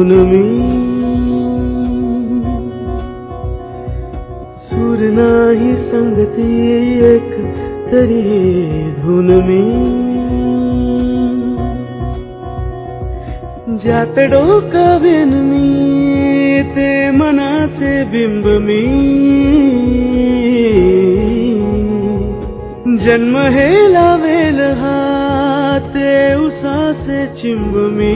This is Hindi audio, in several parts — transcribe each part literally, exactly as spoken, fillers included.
धुन में सुर नाही संगती एक तरी धुन में ज्यात डोकं बेनमी ते मनाचे बिंब मी जन्म हे लावेल हाते उसासे चिंब मी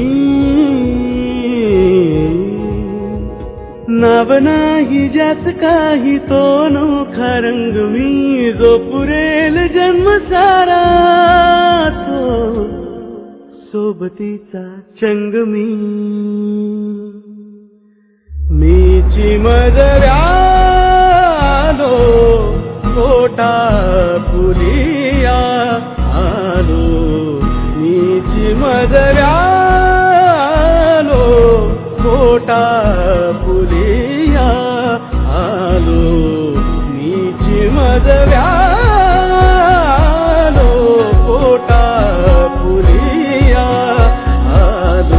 नाव नाही ज्याच काही तो नोखा रंग मी जो पुरेल जन्म सारा तो सोबतीचा चंग मी मीची मदव्यालो पोटा पुलिया आलो मीची मदव्यालो पोटा पुलिया आलो मीची मदव्यालो पोटा पुलिया आलो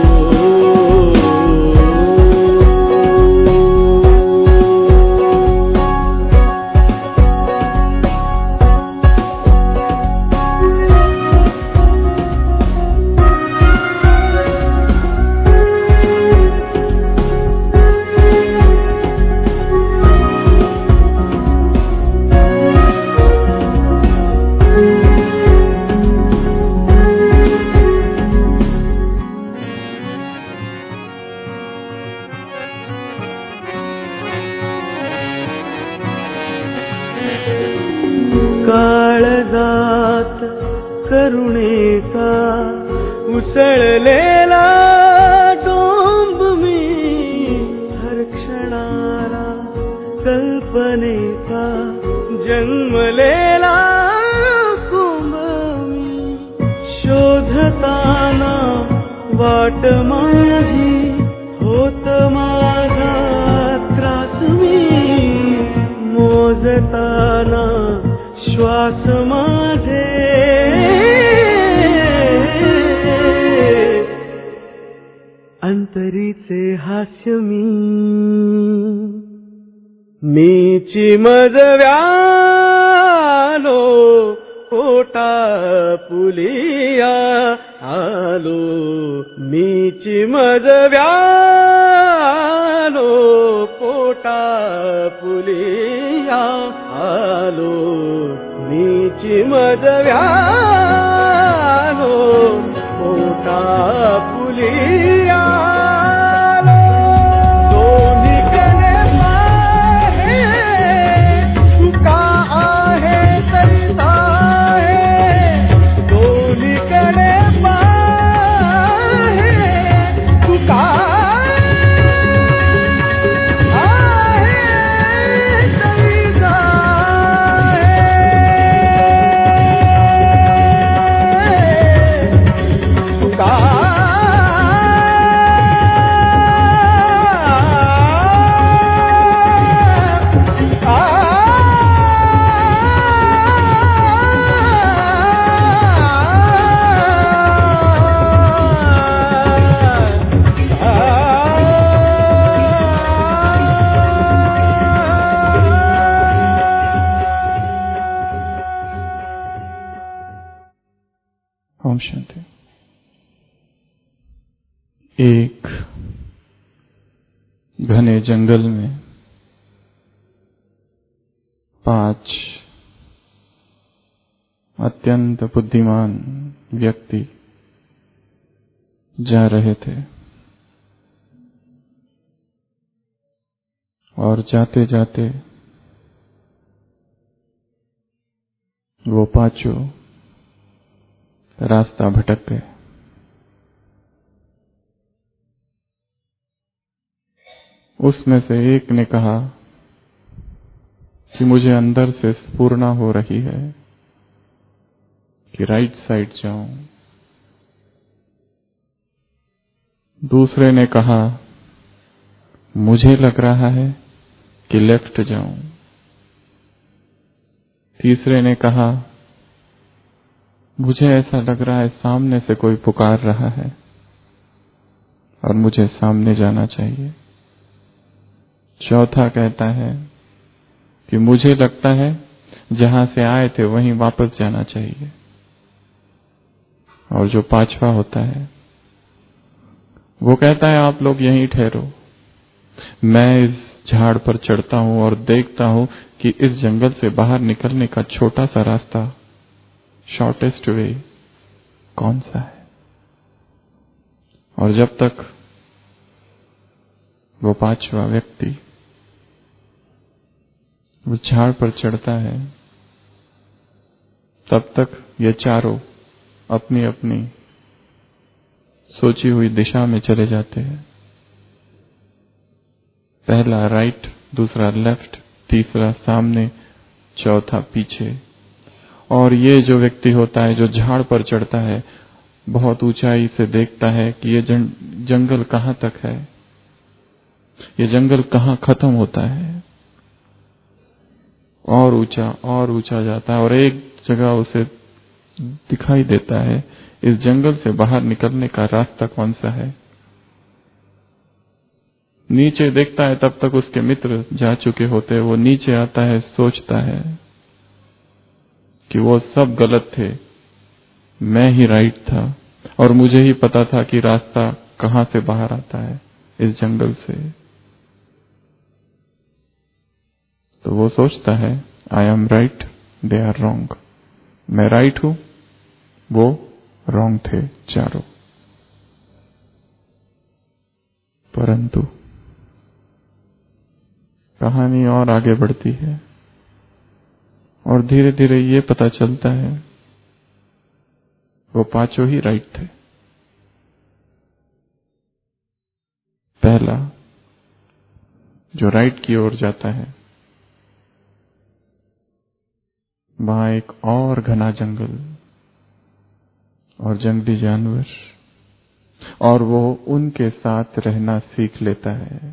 काळजात करुणेचा उसळलेला डोंब मी हर क्षणाला कल्पनेचा जन्मलेला कुंभ मी शोधताना वाट माझी होत माझा त्रास मी मोजताना श्वास माझे अंतरीचे हास्य मी मीची मदव्यालो पोटा पुलिया आलो मीची मदव्यालो पोटा पुलिया आलो मीची मदव्यालो पोटा पुलिया ओम शांति। एक घने जंगल में पांच अत्यंत बुद्धिमान व्यक्ति जा रहे थे और जाते जाते वो पांचों रास्ता भटक गए। उसमें से एक ने कहा कि मुझे अंदर से स्फुरना हो रही है कि राइट साइड जाऊं। दूसरे ने कहा मुझे लग रहा है कि लेफ्ट जाऊं। तीसरे ने कहा मुझे ऐसा लग रहा है सामने से कोई पुकार रहा है। और मुझे सामने जाना चाहिए। चौथा कहता है कि मुझे लगता है जहां से आए थे वहीं वापस जाना चाहिए। और जो पांचवा होता है वो कहता है आप लोग यहीं ठहरो, मैं इस झाड़ पर चढ़ता हूं और देखता हूं कि इस जंगल से बाहर निकलने का छोटा सा रास्ता, शॉर्टेस्ट वे कौन सा है। और जब तक वो पांचवा व्यक्ति वो झाड़ पर चढ़ता है तब तक ये चारों अपनी अपनी सोची हुई दिशा में चले जाते हैं। पहला राइट, दूसरा लेफ्ट, तीसरा सामने, चौथा पीछे। और ये जो व्यक्ति होता है जो झाड़ पर चढ़ता है बहुत ऊंचाई से देखता है कि ये जंगल कहां तक है, ये जंगल कहां खत्म होता है। और ऊंचा और ऊंचा जाता है और एक जगह उसे दिखाई देता है इस जंगल से बाहर निकलने का रास्ता कौन सा है। नीचे देखता है तब तक उसके मित्र जा चुके होते हैं। वो नीचे आता है, सोचता है कि वो सब गलत थे, मैं ही राइट था और मुझे ही पता था कि रास्ता कहां से बाहर आता है इस जंगल से। तो वो सोचता है I am right, they are wrong. मैं राइट हूं, वो रॉन्ग थे चारों। परंतु कहानी और आगे बढ़ती है और धीरे धीरे ये पता चलता है वो पांचों ही राइट थे। पहला जो राइट की ओर जाता है वहां एक और घना जंगल और जंगली जानवर, और वो उनके साथ रहना सीख लेता है।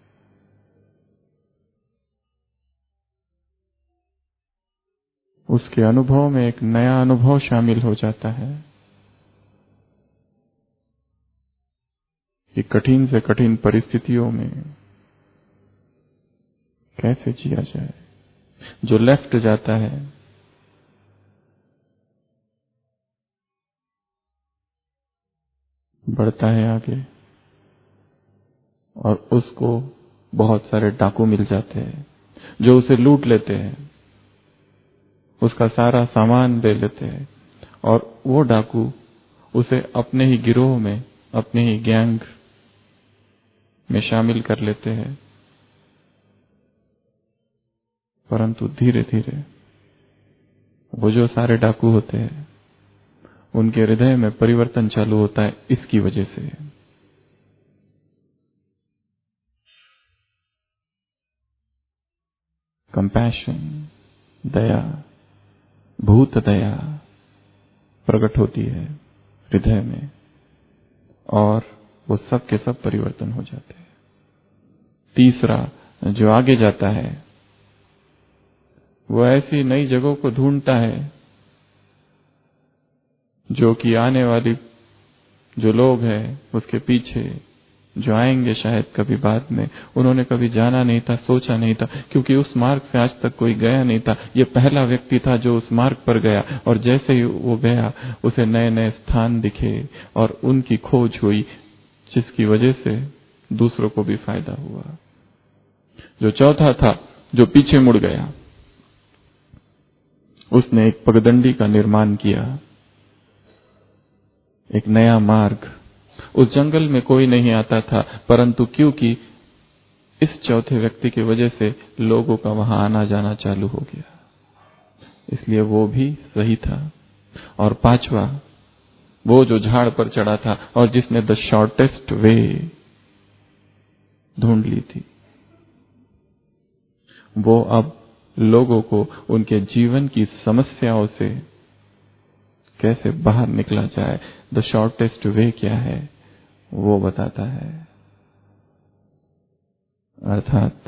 उसके अनुभव में एक नया अनुभव शामिल हो जाता है कि कठिन से कठिन परिस्थितियों में कैसे जिया जाए। जो लेफ्ट जाता है बढ़ता है आगे और उसको बहुत सारे डाकू मिल जाते हैं जो उसे लूट लेते हैं, उसका सारा सामान ले लेते हैं और वो डाकू उसे अपने ही गिरोह में, अपने ही गैंग में शामिल कर लेते हैं। परंतु धीरे धीरे वो जो सारे डाकू होते हैं उनके हृदय में परिवर्तन चालू होता है इसकी वजह से। कंपैशन, दया, भूत दया प्रकट होती है हृदय में और वो सब के सब परिवर्तन हो जाते हैं। तीसरा जो आगे जाता है वो ऐसी नई जगहों को ढूंढता है जो कि आने वाली जो लोग हैं उसके पीछे जो आएंगे शायद कभी बाद में, उन्होंने कभी जाना नहीं था, सोचा नहीं था, क्योंकि उस मार्ग से आज तक कोई गया नहीं था। ये पहला व्यक्ति था जो उस मार्ग पर गया और जैसे ही वो गया उसे नए नए स्थान दिखे और उनकी खोज हुई जिसकी वजह से दूसरों को भी फायदा हुआ। जो चौथा था जो पीछे मुड़ गया उसने एक पगडंडी का निर्माण किया, एक नया मार्ग। उस जंगल में कोई नहीं आता था परंतु क्योंकि इस चौथे व्यक्ति की वजह से लोगों का वहां आना जाना चालू हो गया, इसलिए वो भी सही था। और पांचवा वो जो झाड़ पर चढ़ा था और जिसने द शॉर्टेस्ट वे ढूंढ ली थी, वो अब लोगों को उनके जीवन की समस्याओं से कैसे बाहर निकला जाए, द शॉर्टेस्ट वे क्या है वो बताता है। अर्थात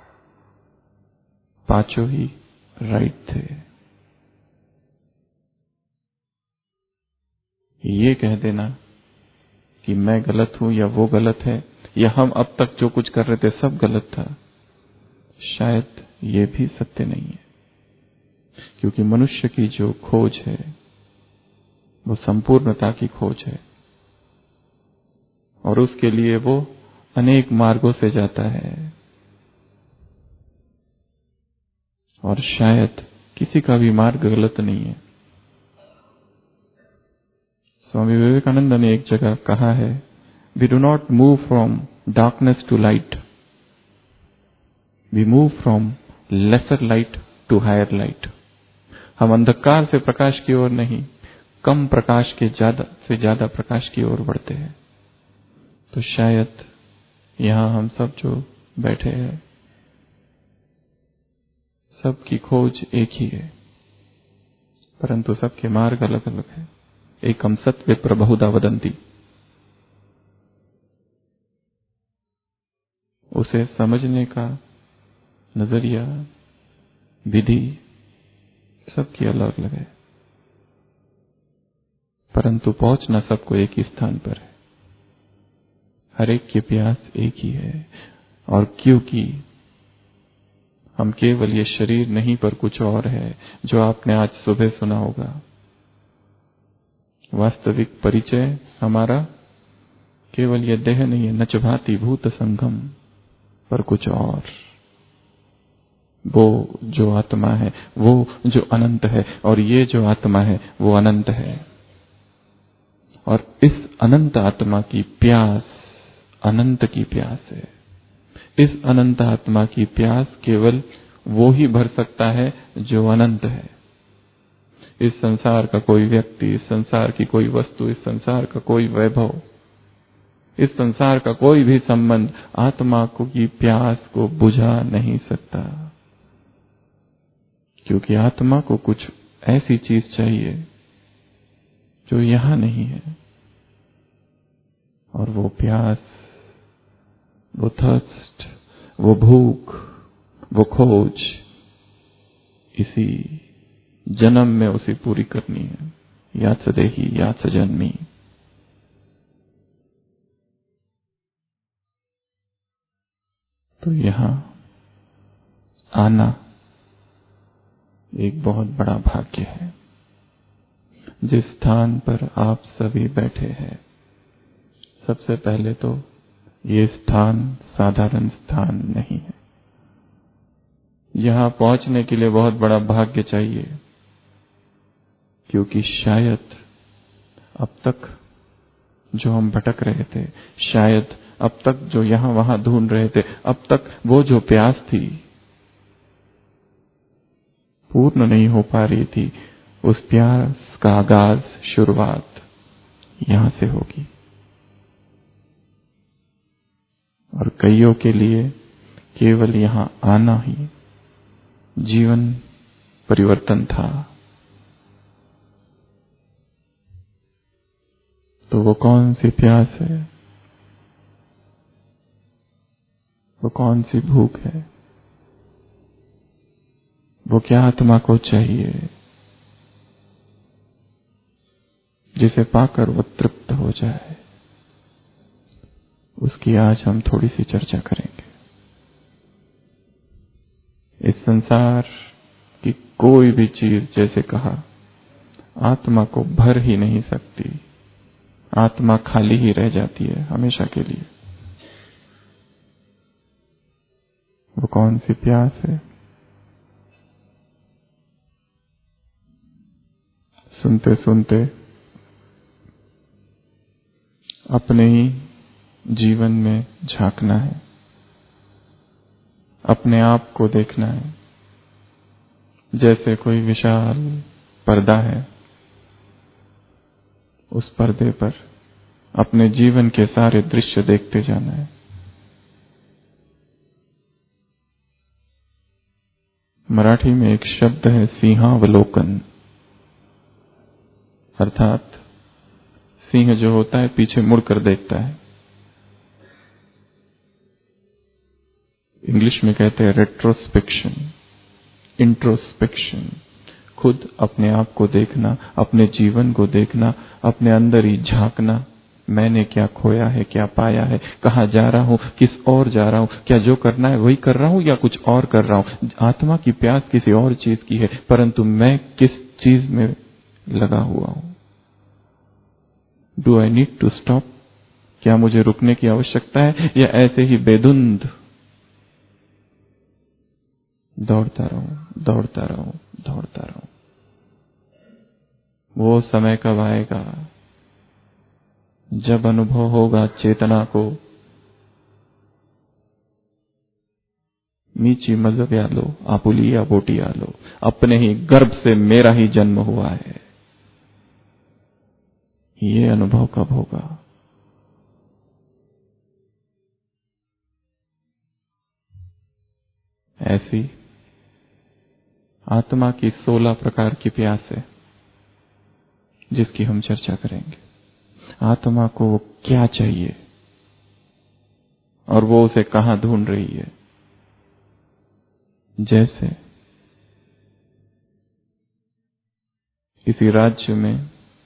पांचों ही राइट थे। ये कह देना कि मैं गलत हूं या वो गलत है या हम अब तक जो कुछ कर रहे थे सब गलत था, शायद ये भी सत्य नहीं है। क्योंकि मनुष्य की जो खोज है वो संपूर्णता की खोज है और उसके लिए वो अनेक मार्गों से जाता है और शायद किसी का भी मार्ग गलत नहीं है। स्वामी विवेकानंद ने एक जगह कहा है, we do not move from darkness to light, we move from lesser light to higher light. हम अंधकार से प्रकाश की ओर नहीं, कम प्रकाश के ज्यादा से ज्यादा प्रकाश की ओर बढ़ते हैं। तो शायद यहां हम सब जो बैठे हैं सबकी खोज एक ही है, परंतु सबके मार्ग अलग अलग है। एकम सत् विप्र बहुधा वदंती। उसे समझने का नजरिया, विधि सबकी अलग अलग है, परंतु पहुंचना सबको एक ही स्थान पर है। हर एक की प्यास एक ही है। और क्योंकि हम केवल ये शरीर नहीं पर कुछ और है, जो आपने आज सुबह सुना होगा, वास्तविक परिचय हमारा केवल ये देह नहीं है, नच भाति भूत संगम, पर कुछ और। वो जो आत्मा है वो जो अनंत है और ये जो आत्मा है वो अनंत है। और इस अनंत आत्मा की प्यास अनंत की प्यास है। इस अनंत आत्मा की प्यास केवल वो ही भर सकता है जो अनंत है। इस संसार का कोई व्यक्ति, इस संसार की कोई वस्तु, इस संसार का कोई वैभव, इस संसार का कोई भी संबंध आत्मा को की प्यास को बुझा नहीं सकता। क्योंकि आत्मा को कुछ ऐसी चीज चाहिए जो यहां नहीं है, और वो प्यास, वो थर्स्ट, वो भूख, वो खोज इसी जन्म में उसे पूरी करनी है। याद स देही याद स जन्मी। तो यहां आना एक बहुत बड़ा भाग्य है। जिस स्थान पर आप सभी बैठे हैं, सबसे पहले तो ये स्थान साधारण स्थान नहीं है। यहां पहुंचने के लिए बहुत बड़ा भाग्य चाहिए, क्योंकि शायद अब तक जो हम भटक रहे थे, शायद अब तक जो यहां वहां ढूंढ रहे थे, अब तक वो जो प्यास थी पूर्ण नहीं हो पा रही थी, उस प्यास का आगाज, शुरुआत यहां से होगी। और कईयों के लिए केवल यहां आना ही जीवन परिवर्तन था। तो वो कौन सी प्यास है, वो कौन सी भूख है, वो क्या आत्मा को चाहिए जिसे पाकर वो तृप्त हो जाए, उसकी आज हम थोड़ी सी चर्चा करेंगे। इस संसार की कोई भी चीज, जैसे कहा, आत्मा को भर ही नहीं सकती। आत्मा खाली ही रह जाती है हमेशा के लिए। वो कौन सी प्यास है? सुनते सुनते अपने ही जीवन में झांकना है, अपने आप को देखना है। जैसे कोई विशाल पर्दा है, उस पर्दे पर अपने जीवन के सारे दृश्य देखते जाना है। मराठी में एक शब्द है सिंहावलोकन, अर्थात सिंह जो होता है पीछे मुड़कर देखता है। इंग्लिश में कहते हैं रेट्रोस्पेक्शन, इंट्रोस्पेक्शन। खुद अपने आप को देखना, अपने जीवन को देखना, अपने अंदर ही झांकना, मैंने क्या खोया है, क्या पाया है, कहाँ जा रहा हूँ, किस ओर जा रहा हूँ, क्या जो करना है वही कर रहा हूँ या कुछ और कर रहा हूँ। आत्मा की प्यास किसी और चीज की है, परंतु मैं किस चीज में लगा हुआ हूँ। Do I need to stop? क्या मुझे रुकने की आवश्यकता है या ऐसे ही बेधुंध दौड़ता रहूं, दौड़ता रहूं, दौड़ता रहूं? वो समय कब आएगा जब अनुभव होगा चेतना को नीची मजहब या लो, आपुली या बोटी या लो, अपने ही गर्भ से मेरा ही जन्म हुआ है। ये अनुभव कब होगा? ऐसी आत्मा की सोलह प्रकार की प्यास है जिसकी हम चर्चा करेंगे। आत्मा को वो क्या चाहिए और वो उसे कहां ढूंढ रही है। जैसे किसी राज्य में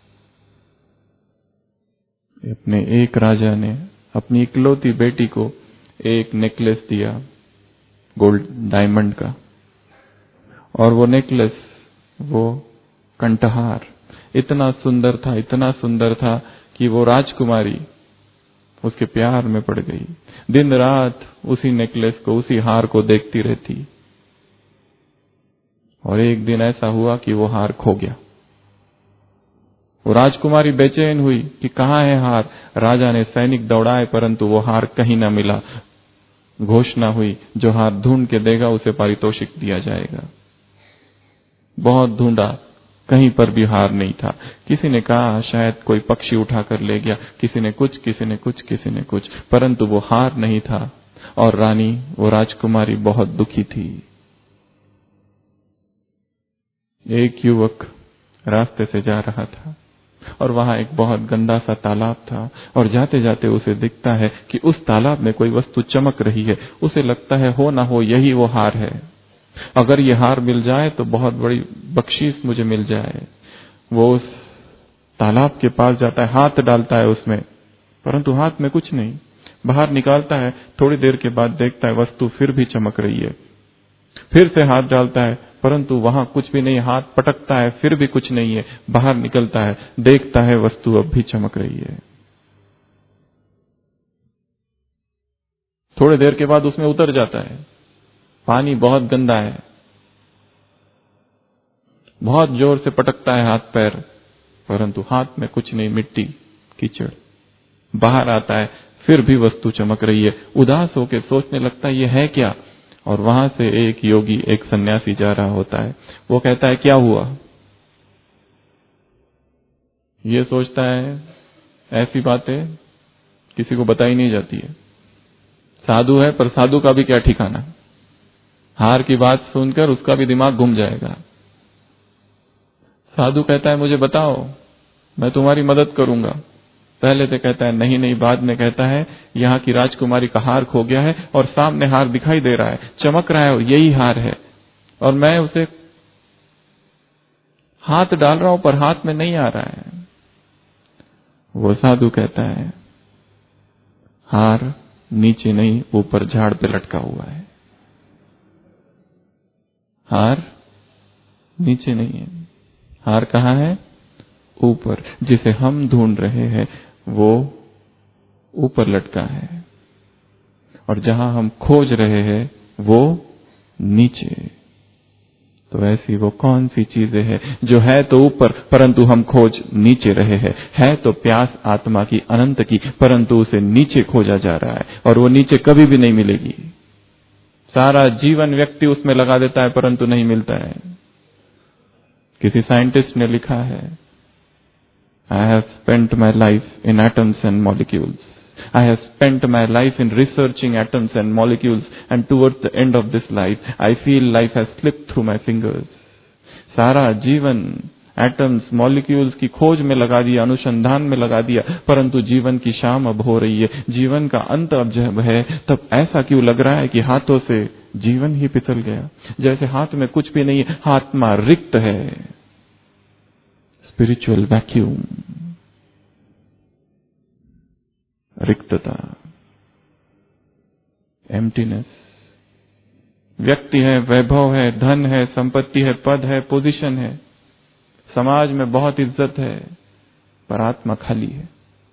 अपने एक राजा ने अपनी इकलौती बेटी को एक नेकलेस दिया गोल्ड डायमंड का, और वो नेकलेस, वो कंठहार इतना सुंदर था, इतना सुंदर था कि वो राजकुमारी उसके प्यार में पड़ गई। दिन रात उसी नेकलेस को, उसी हार को देखती रहती। और एक दिन ऐसा हुआ कि वो हार खो गया। वो राजकुमारी बेचैन हुई कि कहां है हार। राजा ने सैनिक दौड़ाए परंतु वो हार कहीं न मिला। घोषणा हुई, जो हार ढूंढ के देगा उसे पारितोषिक दिया जाएगा। बहुत ढूंढा, कहीं पर भी हार नहीं था। किसी ने कहा शायद कोई पक्षी उठाकर ले गया, किसी ने कुछ, किसी ने कुछ, किसी ने कुछ, परंतु वो हार नहीं था। और रानी, वो राजकुमारी बहुत दुखी थी। एक युवक रास्ते से जा रहा था और वहां एक बहुत गंदा सा तालाब था, और जाते जाते उसे दिखता है कि उस तालाब में कोई वस्तु चमक रही है। उसे लगता है हो ना हो यही वो हार है, अगर ये हार मिल जाए तो बहुत बड़ी बख्शीश मुझे मिल जाए। वो उस तालाब के पास जाता है, हाथ डालता है उसमें, परंतु हाथ में कुछ नहीं। बाहर निकालता है, थोड़ी देर के बाद देखता है वस्तु फिर भी चमक रही है। फिर से हाथ डालता है परंतु वहां कुछ भी नहीं। हाथ पटकता है, फिर भी कुछ नहीं है। बाहर निकलता है, देखता है वस्तु अब भी चमक रही है। थोड़ी देर के बाद उसमें उतर जाता है। पानी बहुत गंदा है, बहुत जोर से पटकता है हाथ पैर, परंतु हाथ में कुछ नहीं, मिट्टी, कीचड़। बाहर आता है, फिर भी वस्तु चमक रही है। उदास होकर सोचने लगता है ये है क्या। और वहां से एक योगी, एक सन्यासी जा रहा होता है। वो कहता है क्या हुआ। ये सोचता है ऐसी बातें किसी को बताई नहीं जाती है। साधु है पर साधु का भी क्या ठिकाना। हार की बात सुनकर उसका भी दिमाग घूम जाएगा। साधु कहता है मुझे बताओ, मैं तुम्हारी मदद करूंगा। पहले तो कहता है नहीं नहीं, बाद में कहता है यहाँ की राजकुमारी का हार खो गया है और सामने हार दिखाई दे रहा है, चमक रहा है और यही हार है, और मैं उसे हाथ डाल रहा हूं पर हाथ में नहीं आ रहा है। वो साधु कहता है हार नीचे नहीं, ऊपर झाड़ पे लटका हुआ है। हार नीचे नहीं है, हार कहाँ है, ऊपर। जिसे हम ढूंढ रहे हैं वो ऊपर लटका है, और जहां हम खोज रहे हैं वो नीचे। तो ऐसी वो कौन सी चीजें हैं जो है तो ऊपर परंतु हम खोज नीचे रहे हैं। है तो प्यास आत्मा की अनंत की, परंतु उसे नीचे खोजा जा रहा है, और वो नीचे कभी भी नहीं मिलेगी। सारा जीवन व्यक्ति उसमें लगा देता है परंतु नहीं मिलता है। किसी साइंटिस्ट ने लिखा है, I have spent my life in atoms and molecules, I have spent my life in researching atoms and molecules, and towards the end of this life, I feel life has slipped through my fingers. सारा जीवन एटम्स, मॉलिक्यूल्स की खोज में लगा दिया, अनुसंधान में लगा दिया, परंतु जीवन की शाम अब हो रही है, जीवन का अंत अब जब है, तब ऐसा क्यों लग रहा है कि हाथों से जीवन ही फिसल गया, जैसे हाथ में कुछ भी नहीं है, आत्मा रिक्त है। Spiritual vacuum. रिक्तता, एम्प्टीनेस। व्यक्ति है, वैभव है, धन है, संपत्ति है, पद है, पोजीशन है, समाज में बहुत इज्जत है, पर आत्मा खाली है।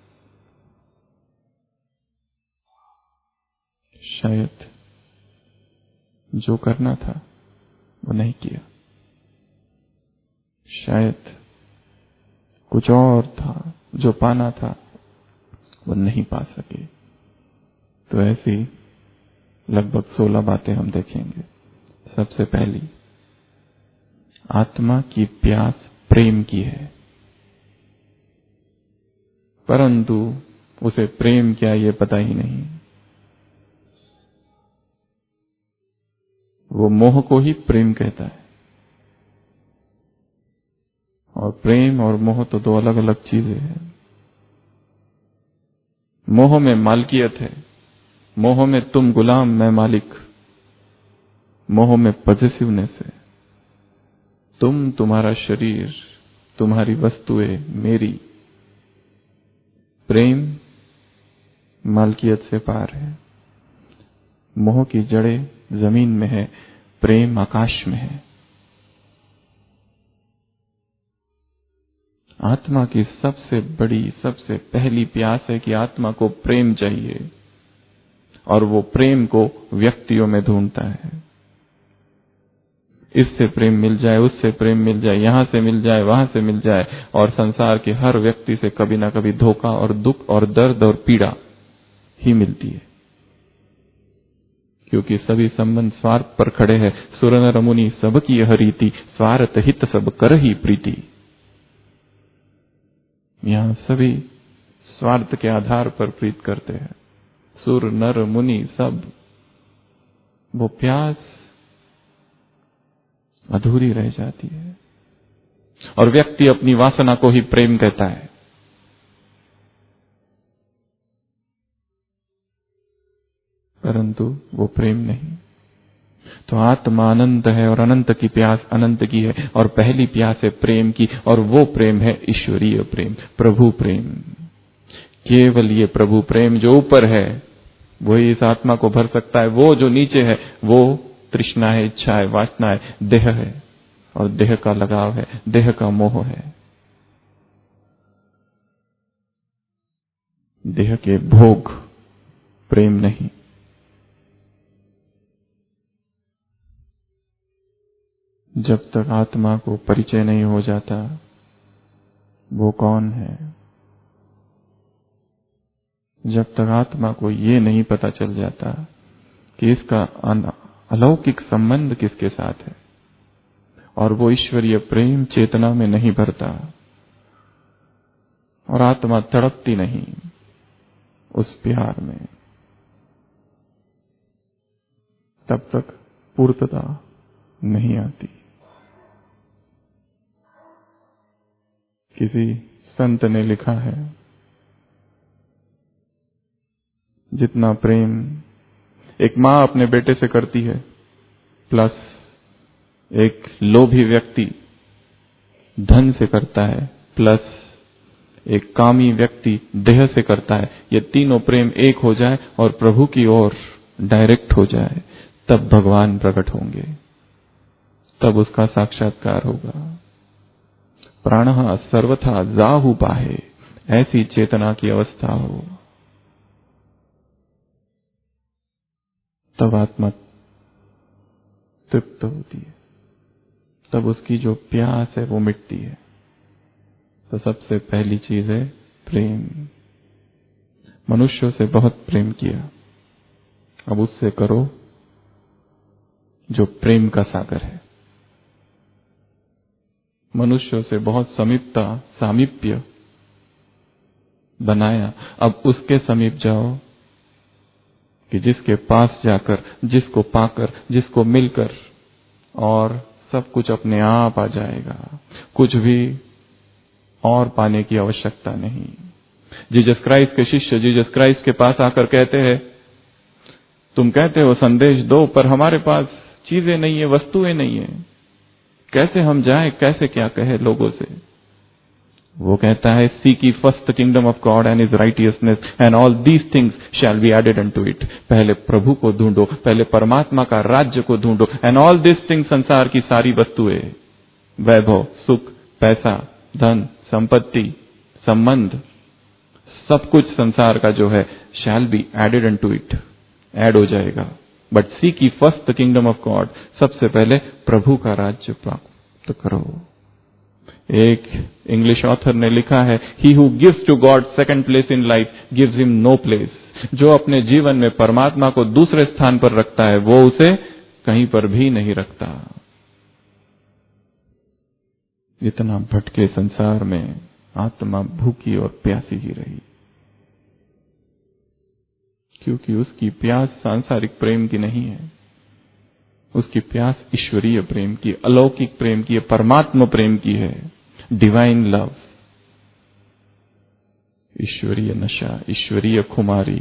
शायद जो करना था वो नहीं किया, शायद कुछ और था जो पाना था वो नहीं पा सके। तो ऐसी लगभग सोलह बातें हम देखेंगे। सबसे पहली, आत्मा की प्यास प्रेम की है, परंतु उसे प्रेम क्या ये पता ही नहीं। वो मोह को ही प्रेम कहता है, और प्रेम और मोह तो दो अलग अलग चीजें हैं। मोह में मालकियत है, मोह में तुम गुलाम मैं मालिक, मोह में पॉजिटिवनेस है, तुम, तुम्हारा शरीर, तुम्हारी वस्तुएं मेरी। प्रेम मालकियत से पार है। मोह की जड़ें जमीन में है, प्रेम आकाश में है। आत्मा की सबसे बड़ी, सबसे पहली प्यास है कि आत्मा को प्रेम चाहिए, और वो प्रेम को व्यक्तियों में ढूंढता है। इससे प्रेम मिल जाए, उससे प्रेम मिल जाए, यहां से मिल जाए, वहां से मिल जाए, और संसार के हर व्यक्ति से कभी ना कभी धोखा और दुख और दर्द और पीड़ा ही मिलती है, क्योंकि सभी संबंध स्वार्थ पर खड़े हैं। सुर नर मुनि सबकी यह रीति, स्वार्थ हित सब कर ही प्रीति। यहां सभी स्वार्थ के आधार पर प्रीत करते हैं। सुर नर मुनि सब, वो प्यास अधूरी रह जाती है, और व्यक्ति अपनी वासना को ही प्रेम कहता है। परंतु वो प्रेम नहीं। तो आत्मा अनंत है, और अनंत की प्यास अनंत की है, और पहली प्यास है प्रेम की, और वो प्रेम है ईश्वरीय प्रेम, प्रभु प्रेम। केवल ये प्रभु प्रेम जो ऊपर है वही इस आत्मा को भर सकता है। वो जो नीचे है वो तृष्णा है, इच्छा है, वासना है, देह है, और देह का लगाव है, देह का मोह है, देह के भोग, प्रेम नहीं। जब तक आत्मा को परिचय नहीं हो जाता वो कौन है, जब तक आत्मा को ये नहीं पता चल जाता कि इसका अलौकिक संबंध किसके साथ है, और वो ईश्वरीय प्रेम चेतना में नहीं भरता, और आत्मा तड़पती नहीं उस प्यार में, तब तक पूर्तता नहीं आती। किसी संत ने लिखा है, जितना प्रेम एक मां अपने बेटे से करती है, प्लस एक लोभी व्यक्ति धन से करता है, प्लस एक कामी व्यक्ति देह से करता है, ये तीनों प्रेम एक हो जाए और प्रभु की ओर डायरेक्ट हो जाए, तब भगवान प्रकट होंगे, तब उसका साक्षात्कार होगा। प्राणः सर्वथा जाहु पाहे, ऐसी चेतना की अवस्था हो, तब आत्मा तृप्त होती है, तब उसकी जो प्यास है वो मिटती है। तो सबसे पहली चीज है प्रेम। मनुष्यों से बहुत प्रेम किया, अब उससे करो जो प्रेम का सागर है। मनुष्यों से बहुत समीपता, सामीप्य बनाया, अब उसके समीप जाओ कि जिसके पास जाकर, जिसको पाकर, जिसको मिलकर और सब कुछ अपने आप आ जाएगा, कुछ भी और पाने की आवश्यकता नहीं। जीसस क्राइस्ट के शिष्य जीसस क्राइस्ट के पास आकर कहते हैं, तुम कहते हो संदेश दो, पर हमारे पास चीजें नहीं है, वस्तुएं नहीं है, कैसे हम जाएं, कैसे क्या कहे लोगों से। वो कहता है, seek ye first the kingdom of God and his righteousness and all these things shall be added unto it. पहले प्रभु को ढूंढो, पहले परमात्मा का राज्य को ढूंढो, and all these things, संसार की सारी वस्तुएं, वैभव, सुख, पैसा, धन, संपत्ति, संबंध, सब कुछ संसार का जो है, shall be added unto it, add हो जाएगा. But seek ye first the kingdom of God, सबसे पहले प्रभु का राज्य प्राप्त करो. एक इंग्लिश ऑथर ने लिखा है, he who gives to God second place in life gives him no place. जो अपने जीवन में परमात्मा को दूसरे स्थान पर रखता है, वो उसे कहीं पर भी नहीं रखता. इतना भटके संसार में आत्मा भूखी और प्यासी ही रही, क्योंकि उसकी प्यास सांसारिक प्रेम की नहीं है. उसकी प्यास ईश्वरीय प्रेम की, अलौकिक प्रेम की, परमात्मा प्रेम की है. डिवाइन लव, ईश्वरीय नशा, ईश्वरीय खुमारी.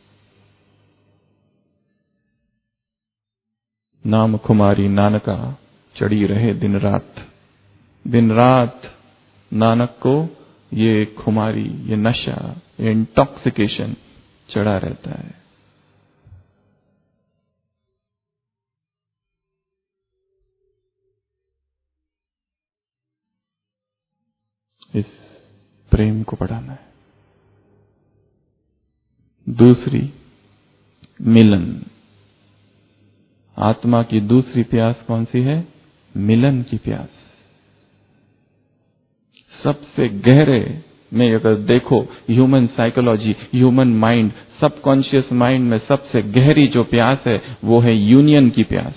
नाम खुमारी नानका चढ़ी रहे दिन रात. दिन रात नानक को ये खुमारी, ये नशा, ये इंटॉक्सिकेशन चढ़ा रहता है. इस प्रेम को बढ़ाना है. दूसरी, मिलन. आत्मा की दूसरी प्यास कौन सी है? मिलन की प्यास. सबसे गहरे में अगर देखो, human psychology, human mind, subconscious mind में सबसे गहरी जो प्यास है, वो है यूनियन की प्यास,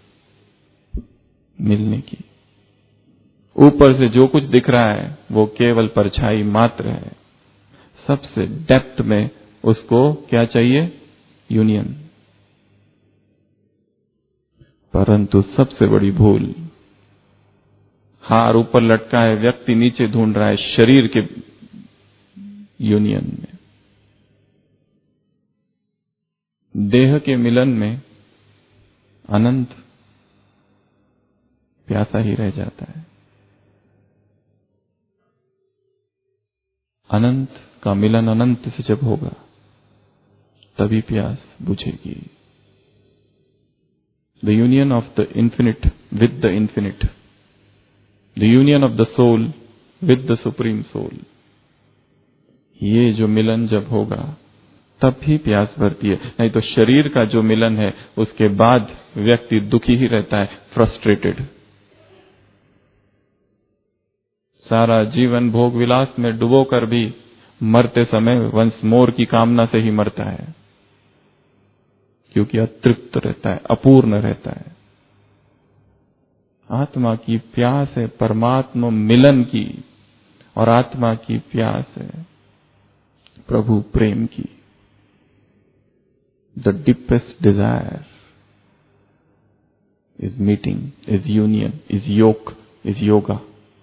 मिलने की. ऊपर से जो कुछ दिख रहा है वो केवल परछाई मात्र है. सबसे डेप्थ में उसको क्या चाहिए? यूनियन. परंतु सबसे बड़ी भूल, हार ऊपर लटका है, व्यक्ति नीचे ढूंढ रहा है शरीर के यूनियन में. देह के मिलन में अनंत प्यासा ही रह जाता है. अनंत का मिलन अनंत से जब होगा तभी प्यास बुझेगी. The union of the infinite with the infinite, the union of the soul with the supreme soul. ये जो मिलन जब होगा तब ही प्यास भरती है. नहीं तो शरीर का जो मिलन है उसके बाद व्यक्ति दुखी ही रहता है, फ्रस्ट्रेटेड. सारा जीवन भोग विलास में डुबोकर भी मरते समय वंस मोर की कामना से ही मरता है, क्योंकि अतृप्त रहता है, अपूर्ण रहता है. आत्मा की प्यास है परमात्मा मिलन की, और आत्मा की प्यास है प्रभु प्रेम की. The deepest desire is meeting, is union, is yog, is yoga.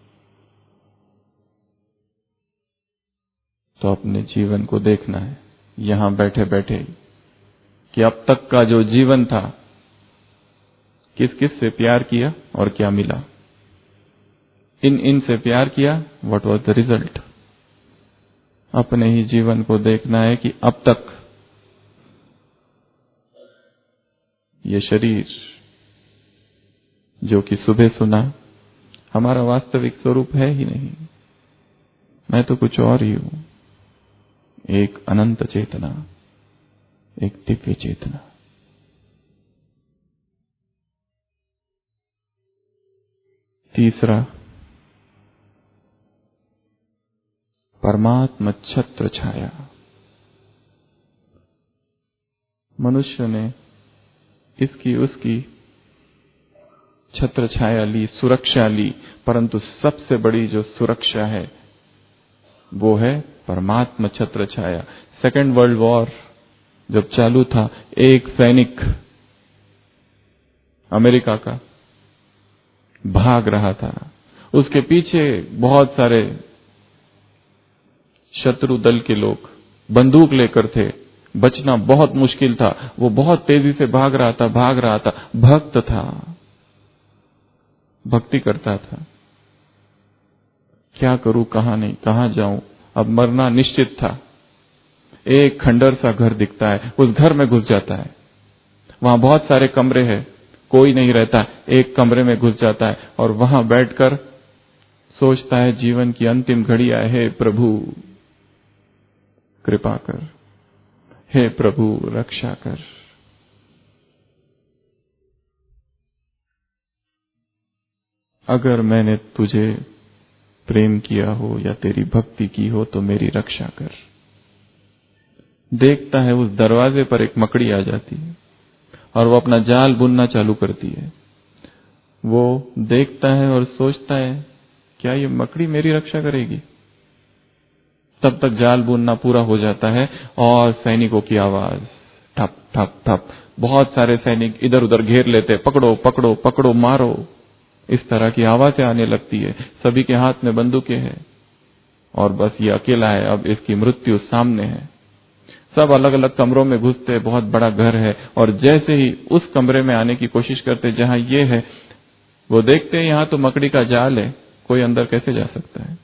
तो अपने जीवन को देखना है यहां बैठे बैठे कि अब तक का जो जीवन था, किस किस से प्यार किया और क्या मिला. इन इन से प्यार किया, व्हाट वाज द रिजल्ट. अपने ही जीवन को देखना है कि अब तक ये शरीर जो कि सुबह सुना हमारा वास्तविक स्वरूप है ही नहीं. मैं तो कुछ और ही हूं. एक अनंत चेतना, एक दिव्य चेतना. तीसरा, परमात्मा छत्र छाया. मनुष्य ने इसकी उसकी छत्र छाया ली, सुरक्षा ली, परंतु सबसे बड़ी जो सुरक्षा है वो है परमात्मा छत्र छाया. सेकेंड वर्ल्ड वॉर जब चालू था, एक सैनिक अमेरिका का भाग रहा था, उसके पीछे बहुत सारे शत्रु दल के लोग बंदूक लेकर थे. बचना बहुत मुश्किल था. वो बहुत तेजी से भाग रहा था, भाग रहा था. भक्त था, भक्ति करता था. क्या करूं, कहां नहीं, कहां जाऊं, अब मरना निश्चित था। एक खंडर सा घर दिखता है, उस घर में घुस जाता है। वहां बहुत सारे कमरे हैं, कोई नहीं रहता, एक कमरे में घुस जाता है और वहां बैठकर सोचता है जीवन की अंतिम घड़ी आए, हे प्रभु कृपा कर, हे प्रभु रक्षा कर। अगर मैंने तुझे प्रेम किया हो या तेरी भक्ति की हो तो मेरी रक्षा कर। देखता है उस दरवाजे पर एक मकड़ी आ जाती है और वो अपना जाल बुनना चालू करती है। वो देखता है और सोचता है क्या ये मकड़ी मेरी रक्षा करेगी? तब तक जाल बुनना पूरा हो जाता है और सैनिकों की आवाज, ठप ठप ठप, बहुत सारे सैनिक इधर उधर घेर लेते, पकड़ो पकड़ो पकड़ो मारो, इस तरह की आवाजें आने लगती है। सभी के हाथ में बंदूकें हैं और बस ये अकेला है, अब इसकी मृत्यु सामने है। सब अलग अलग कमरों में घुसते, बहुत बड़ा घर है, और जैसे ही उस कमरे में आने की कोशिश करते जहां ये है, वो देखते हैं यहां तो मकड़ी का जाल है, कोई अंदर कैसे जा सकता है?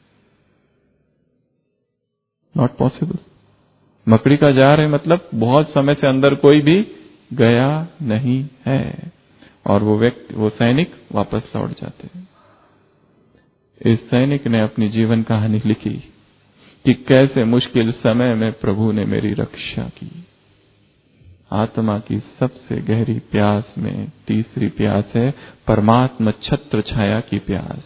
Not possible. मकड़ी का जाल है मतलब बहुत समय से अंदर कोई भी गया नहीं है, और वो व्यक्ति, वो सैनिक वापस लौट जाते हैं। इस सैनिक ने अपनी जीवन कहानी लिखी कि कैसे मुश्किल समय में प्रभु ने मेरी रक्षा की। आत्मा की सबसे गहरी प्यास में तीसरी प्यास है परमात्मा छत्र छाया की प्यास।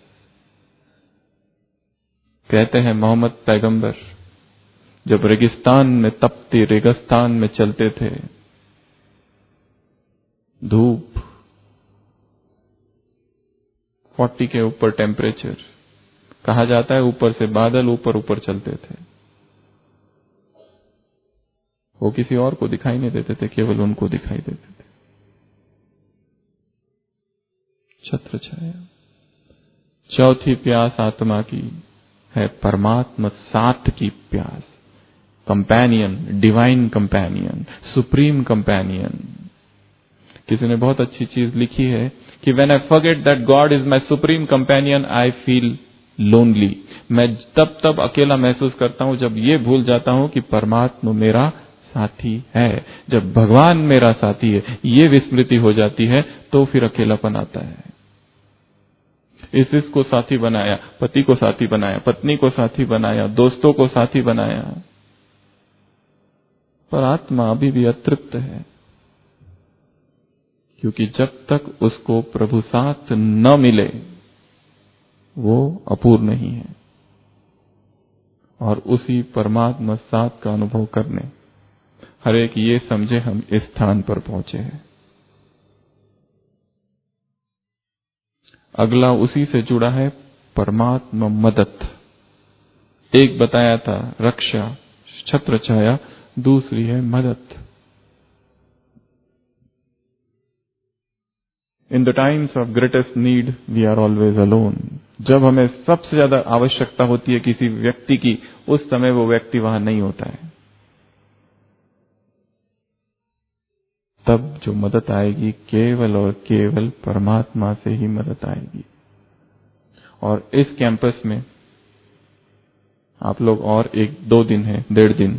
कहते हैं मोहम्मद पैगंबर जब रेगिस्तान में, तपती रेगिस्तान में चलते थे, धूप चालीस के ऊपर टेम्परेचर, कहा जाता है ऊपर से बादल ऊपर ऊपर चलते थे, वो किसी और को दिखाई नहीं देते थे, केवल उनको दिखाई देते थे। छत्र छाया। चौथी प्यास आत्मा की है परमात्मा साथ की प्यास, companion, divine companion, supreme companion. किसी ने बहुत अच्छी चीज लिखी है कि when I forget that God is my supreme companion I feel lonely. मैं तब तब अकेला महसूस करता हूं जब ये भूल जाता हूं कि परमात्मा मेरा साथी है। जब भगवान मेरा साथी है, ये विस्मृति हो जाती है तो फिर अकेलापन आता है। इस इसको साथी बनाया, पति को साथी बनाया, पत्नी को साथी बनाया, दोस्तों को साथी बनाया, पर आत्मा अभी भी अतृप्त है, क्योंकि जब तक उसको प्रभु साथ न मिले वो अपूर्ण नहीं है। और उसी परमात्मा साथ का अनुभव करने हर एक ये समझे हम इस स्थान पर पहुंचे हैं। अगला उसी से जुड़ा है परमात्मा मदद। एक बताया था रक्षा, छत्र छाया, दूसरी है मदद। In the times of greatest need we are always alone. जब हमें सबसे ज्यादा आवश्यकता होती है किसी व्यक्ति की, उस समय वो व्यक्ति वहां नहीं होता है। तब जो मदद आएगी केवल और केवल परमात्मा से ही मदद आएगी। और इस कैंपस में आप लोग और एक दो दिन है, डेढ़ दिन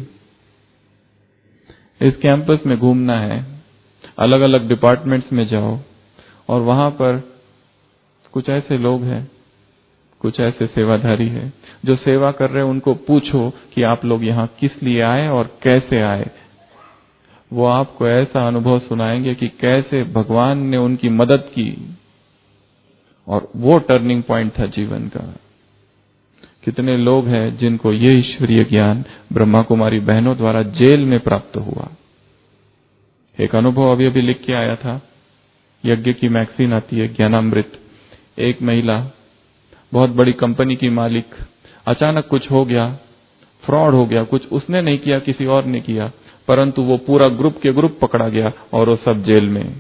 इस कैंपस में घूमना है, अलग अलग डिपार्टमेंट्स में जाओ और वहां पर कुछ ऐसे लोग हैं, कुछ ऐसे सेवाधारी हैं जो सेवा कर रहे हैं। उनको पूछो कि आप लोग यहाँ किस लिए आए और कैसे आए। वो आपको ऐसा अनुभव सुनाएंगे कि कैसे भगवान ने उनकी मदद की और वो टर्निंग पॉइंट था जीवन का। कितने लोग हैं जिनको ये ईश्वरीय ज्ञान ब्रह्मा कुमारी बहनों द्वारा जेल में प्राप्त हुआ। एक अनुभव अभी अभी लिख के आया था, यज्ञ की मैगजीन आती है ज्ञानामृत। एक महिला, बहुत बड़ी कंपनी की मालिक, अचानक कुछ हो गया, फ्रॉड हो गया, कुछ उसने नहीं किया किसी और ने किया, परंतु वो पूरा ग्रुप के ग्रुप पकड़ा गया और वो सब जेल में।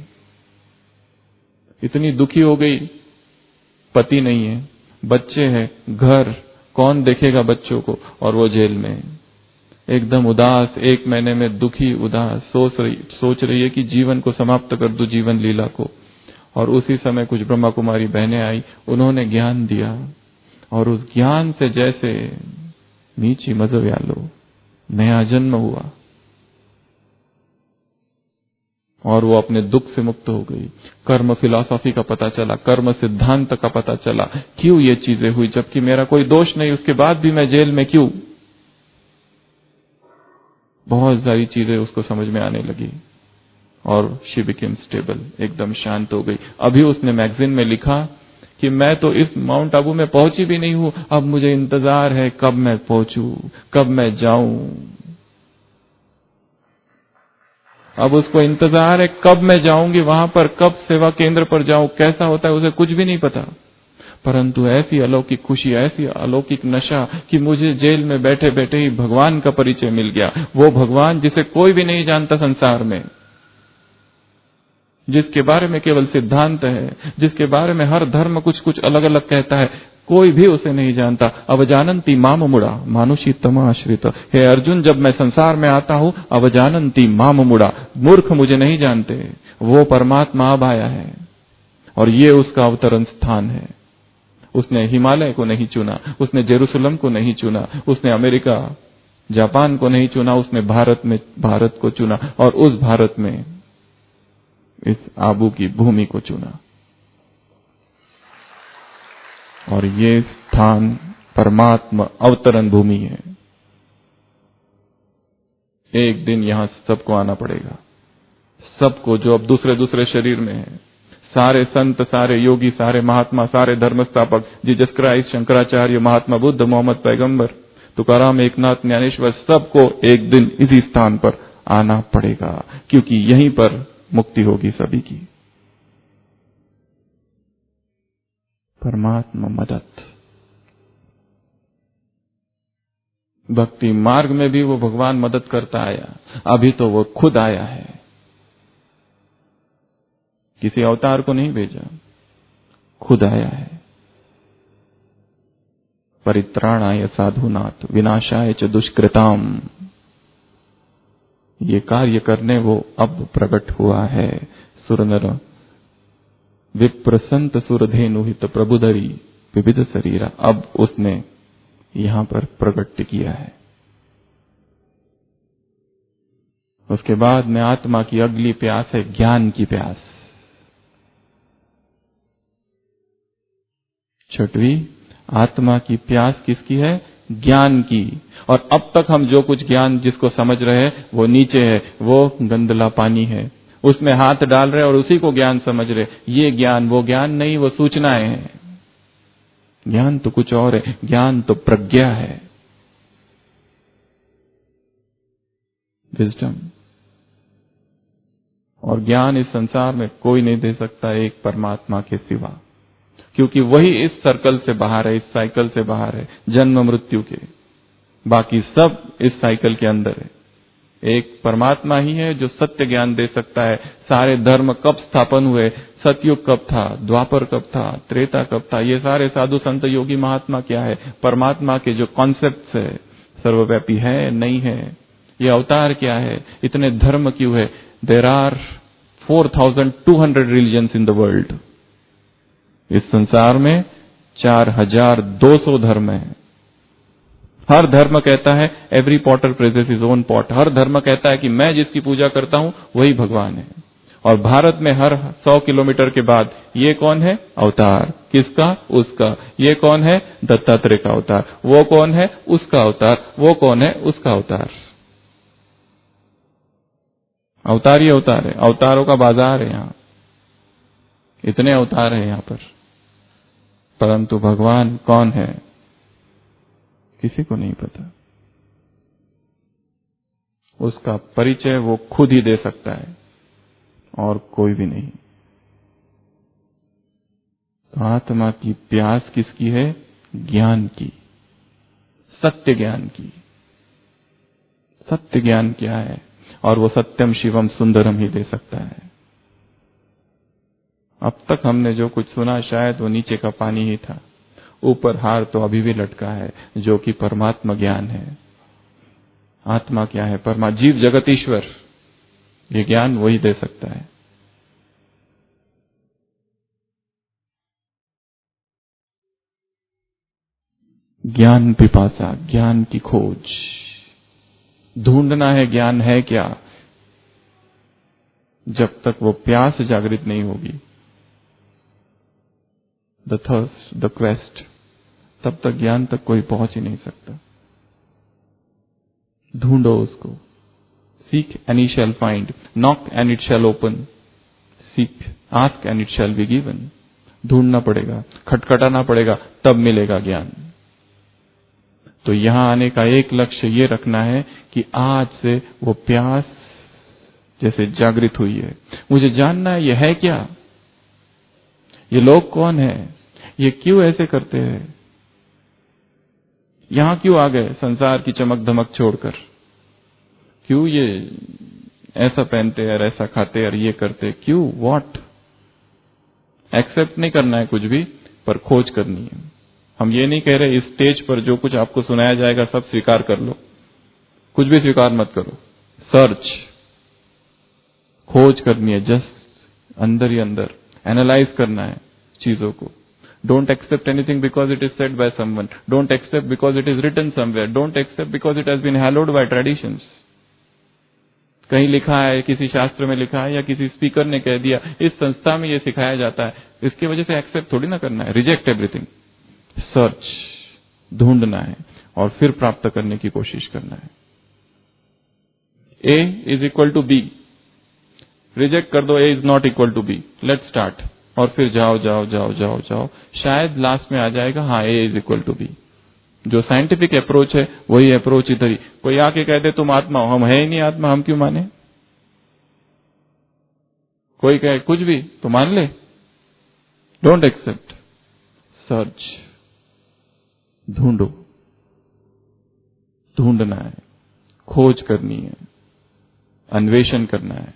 इतनी दुखी हो गई, पति नहीं है, बच्चे हैं, घर, कौन देखेगा बच्चों को, और वो जेल में एकदम उदास, एक महीने में दुखी उदास, सोच रही सोच रही है कि जीवन को समाप्त कर दूं, जीवन लीला को। और उसी समय कुछ ब्रह्मा कुमारी बहनें आई, उन्होंने ज्ञान दिया, और उस ज्ञान से जैसे नीची मजव्यालो नया जन्म हुआ और वो अपने दुख से मुक्त हो गई। कर्म फिलॉसफी का पता चला, कर्म सिद्धांत का पता चला, क्यों ये चीजें हुई जबकि मेरा कोई दोष नहीं, उसके बाद भी मैं जेल में क्यों। बहुत सारी चीजें उसको समझ में आने लगी और शी बिकेम स्टेबल, एकदम शांत हो गई। अभी उसने मैगजीन में लिखा कि मैं तो इस माउंट आबू में पहुंची भी नहीं हूं, अब मुझे इंतजार है कब मैं पहुंचूं, कब मैं जाऊं। अब उसको इंतजार है कब मैं जाऊंगी वहां पर, कब सेवा केंद्र पर जाऊं, कैसा होता है उसे कुछ भी नहीं पता। परंतु ऐसी अलौकिक खुशी, ऐसी अलौकिक नशा कि मुझे जेल में बैठे बैठे ही भगवान का परिचय मिल गया। वो भगवान जिसे कोई भी नहीं जानता संसार में, जिसके बारे में केवल सिद्धांत है, जिसके बारे में हर धर्म कुछ कुछ अलग अलग कहता है, कोई भी उसे नहीं जानता। अवजानंती माम मुड़ा मानुषी तमाश्रित। हे अर्जुन, जब मैं संसार में आता हूं, अवजानंती माम मुड़ा, मूर्ख मुझे नहीं जानते। वो परमात्मा अब आया है और ये उसका अवतरण स्थान है। उसने हिमालय को नहीं चुना, उसने जेरूसलम को नहीं चुना, उसने अमेरिका जापान को नहीं चुना, उसने भारत में भारत को चुना और उस भारत में इस आबू की भूमि को चुना। और ये स्थान परमात्मा अवतरण भूमि है। एक दिन यहां सबको आना पड़ेगा, सबको जो अब दूसरे दूसरे शरीर में है। सारे संत, सारे योगी, सारे महात्मा, सारे धर्म स्थापक, Jesus Christ, Shankaracharya, Mahatma Buddha, Mohammed पैगंबर, तुकाराम, एकनाथ, ज्ञानेश्वर, सबको एक दिन इसी स्थान पर आना पड़ेगा, क्योंकि यहीं पर मुक्ति होगी सभी की। परमात्मा मदद। भक्ति मार्ग में भी वो भगवान मदद करता आया, अभी तो वो खुद आया है, किसी अवतार को नहीं भेजा, खुद आया है। परित्राणाय साधुनाथ विनाशाय च दुष्कृताम, ये कार्य करने वो अब प्रकट हुआ है। सुरनर विप्रसंत सुरधेनु हित प्रभुधरी विविध शरीरा, अब उसने यहां पर प्रकट किया है। उसके बाद में आत्मा की अगली प्यास है ज्ञान की प्यास। छठवीं आत्मा की प्यास किसकी है? ज्ञान की। और अब तक हम जो कुछ ज्ञान जिसको समझ रहे हैं वो नीचे है, वो गंदला पानी है, उसमें हाथ डाल रहे और उसी को ज्ञान समझ रहे। ये ज्ञान वो ज्ञान नहीं, वो सूचनाएं हैं। ज्ञान तो कुछ और है, ज्ञान तो प्रज्ञा है, विजडम। और ज्ञान इस संसार में कोई नहीं दे सकता एक परमात्मा के सिवा, क्योंकि वही इस सर्कल से बाहर है, इस साइकिल से बाहर है, जन्म मृत्यु के। बाकी सब इस साइकिल के अंदर है। एक परमात्मा ही है जो सत्य ज्ञान दे सकता है। सारे धर्म कब स्थापन हुए, सतयुग कब था, द्वापर कब था, त्रेता कब था, ये सारे साधु संत योगी महात्मा क्या है, परमात्मा के जो कॉन्सेप्ट्स है, सर्वव्यापी है नहीं है, ये अवतार क्या है, इतने धर्म क्यों है। There are four thousand two hundred religions in the world. इस संसार में चार हजार दो सौ धर्म है। हर धर्म कहता है every potter praises his own pot. हर धर्म कहता है कि मैं जिसकी पूजा करता हूं वही भगवान है। और भारत में हर सौ किलोमीटर के बाद ये कौन है? अवतार। किसका? उसका। ये कौन है? दत्तात्रेय का अवतार। वो कौन है? उसका अवतार। वो कौन है? उसका अवतार। अवतार ही अवतार है, अवतारों का बाजार है यहां। इतने अवतार है यहां पर, परंतु भगवान कौन है किसी को नहीं पता। उसका परिचय वो खुद ही दे सकता है और कोई भी नहीं। तो आत्मा की प्यास किसकी है? ज्ञान की, सत्य ज्ञान की। सत्य ज्ञान क्या है? और वो सत्यम शिवम सुंदरम ही दे सकता है। अब तक हमने जो कुछ सुना शायद वो नीचे का पानी ही था, ऊपर हार तो अभी भी लटका है, जो कि परमात्मा ज्ञान है। आत्मा क्या है? परमा जीव जगत ईश्वर, ये ज्ञान वही दे सकता है। ज्ञान पिपासा, ज्ञान की खोज, ढूंढना है ज्ञान है क्या। जब तक वो प्यास जागृत नहीं होगी, द थर्स्ट, द क्वेस्ट, तब तक ज्ञान तक कोई पहुंच ही नहीं सकता। ढूंढो उसको। Seek and you shall find, knock and it shall open, seek ask and it shall be given. ढूंढना पड़ेगा, खटखटाना पड़ेगा, तब मिलेगा ज्ञान। तो यहां आने का एक लक्ष्य ये रखना है कि आज से वो प्यास जैसे जागृत हुई है, मुझे जानना है ये है क्या, ये लोग कौन है, ये क्यों ऐसे करते हैं, यहां क्यों आ गए संसार की चमक धमक छोड़कर, क्यों ये ऐसा पहनते हैं और ऐसा खाते और ये करते, क्यों, व्हाट। एक्सेप्ट नहीं करना है कुछ भी, पर खोज करनी है। हम ये नहीं कह रहे इस स्टेज पर जो कुछ आपको सुनाया जाएगा सब स्वीकार कर लो, कुछ भी स्वीकार मत करो। सर्च, खोज करनी है, जस्ट अंदर ही अंदर एनालाइज करना है चीजों को। Don't accept anything because it is said by someone, don't accept because it is written somewhere, don't accept because it has been hallowed by traditions. कहीं लिखा है, किसी शास्त्र में लिखा है, या किसी स्पीकर ने कह दिया, इस संस्था में ये सिखाया जाता है, इसकी वजह से एक्सेप्ट थोड़ी ना करना है, रिजेक्ट एवरीथिंग। सर्च, ढूंढना है और फिर प्राप्त करने की कोशिश करना है। A is equal to B, reject कर दो, A is not equal to B, let start, और फिर जाओ जाओ जाओ जाओ जाओ, शायद लास्ट में आ जाएगा हाँ A is equal to B. जो साइंटिफिक अप्रोच है वही अप्रोच इधर ही। कोई आके कहते तुम आत्मा हो, हम है ही नहीं आत्मा, हम क्यों माने। कोई कहे कुछ भी तो मान ले, डोंट एक्सेप्ट। सर्च, ढूंढो, ढूंढना है, खोज करनी है, अन्वेषण करना है।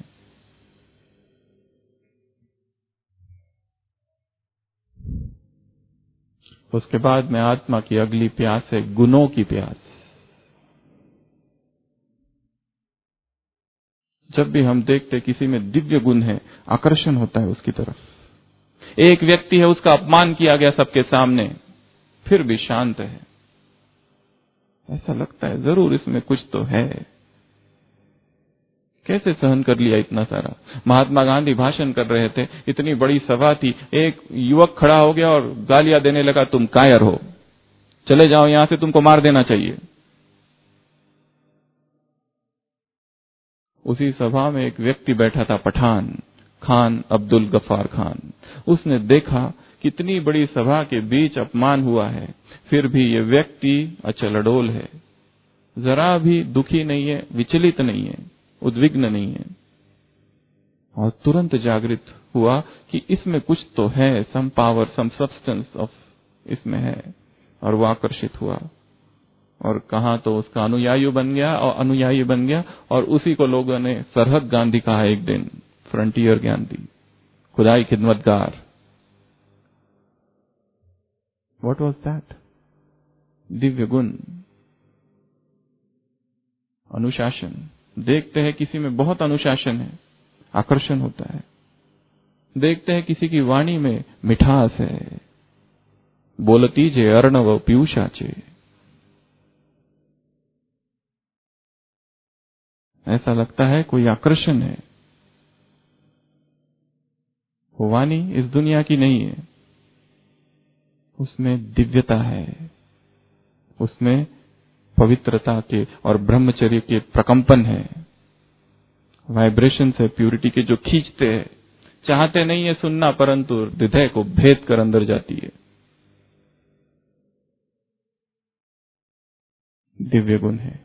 उसके बाद में आत्मा की अगली प्यास है गुणों की प्यास। जब भी हम देखते किसी में दिव्य गुण है, आकर्षण होता है उसकी तरफ। एक व्यक्ति है, उसका अपमान किया गया सबके सामने, फिर भी शांत है, ऐसा लगता है जरूर इसमें कुछ तो है। कैसे सहन कर लिया इतना सारा। महात्मा गांधी भाषण कर रहे थे, इतनी बड़ी सभा थी, एक युवक खड़ा हो गया और गालियां देने लगा, तुम कायर हो, चले जाओ यहां से, तुमको मार देना चाहिए। उसी सभा में एक व्यक्ति बैठा था, पठान, खान अब्दुल गफ्फार खान। उसने देखा कितनी बड़ी सभा के बीच अपमान हुआ है, फिर भी ये व्यक्ति अचल अडोल है, जरा भी दुखी नहीं है, विचलित नहीं है, उद्विग्न नहीं है। और तुरंत जागृत हुआ कि इसमें कुछ तो है, some power, some substance of इसमें है, और वो आकर्षित हुआ और कहा तो उसका अनुयायी बन गया और अनुयायी बन गया और उसी को लोगों ने सरहद गांधी कहा एक दिन, फ्रंटियर गांधी, खुदाई खिदमतगार। What was that? दिव्य गुण, अनुशासन। देखते हैं किसी में बहुत अनुशासन है, आकर्षण होता है। देखते हैं किसी की वाणी में मिठास है, बोलती जे अर्णव पीयूषाचे, ऐसा लगता है कोई आकर्षण है। वो वाणी इस दुनिया की नहीं है, उसमें दिव्यता है, उसमें पवित्रता के और ब्रह्मचर्य के प्रकंपन है, वाइब्रेशन है प्यूरिटी के जो खींचते हैं। चाहते नहीं है सुनना, परंतु हृदय को भेद कर अंदर जाती है। दिव्य गुण है।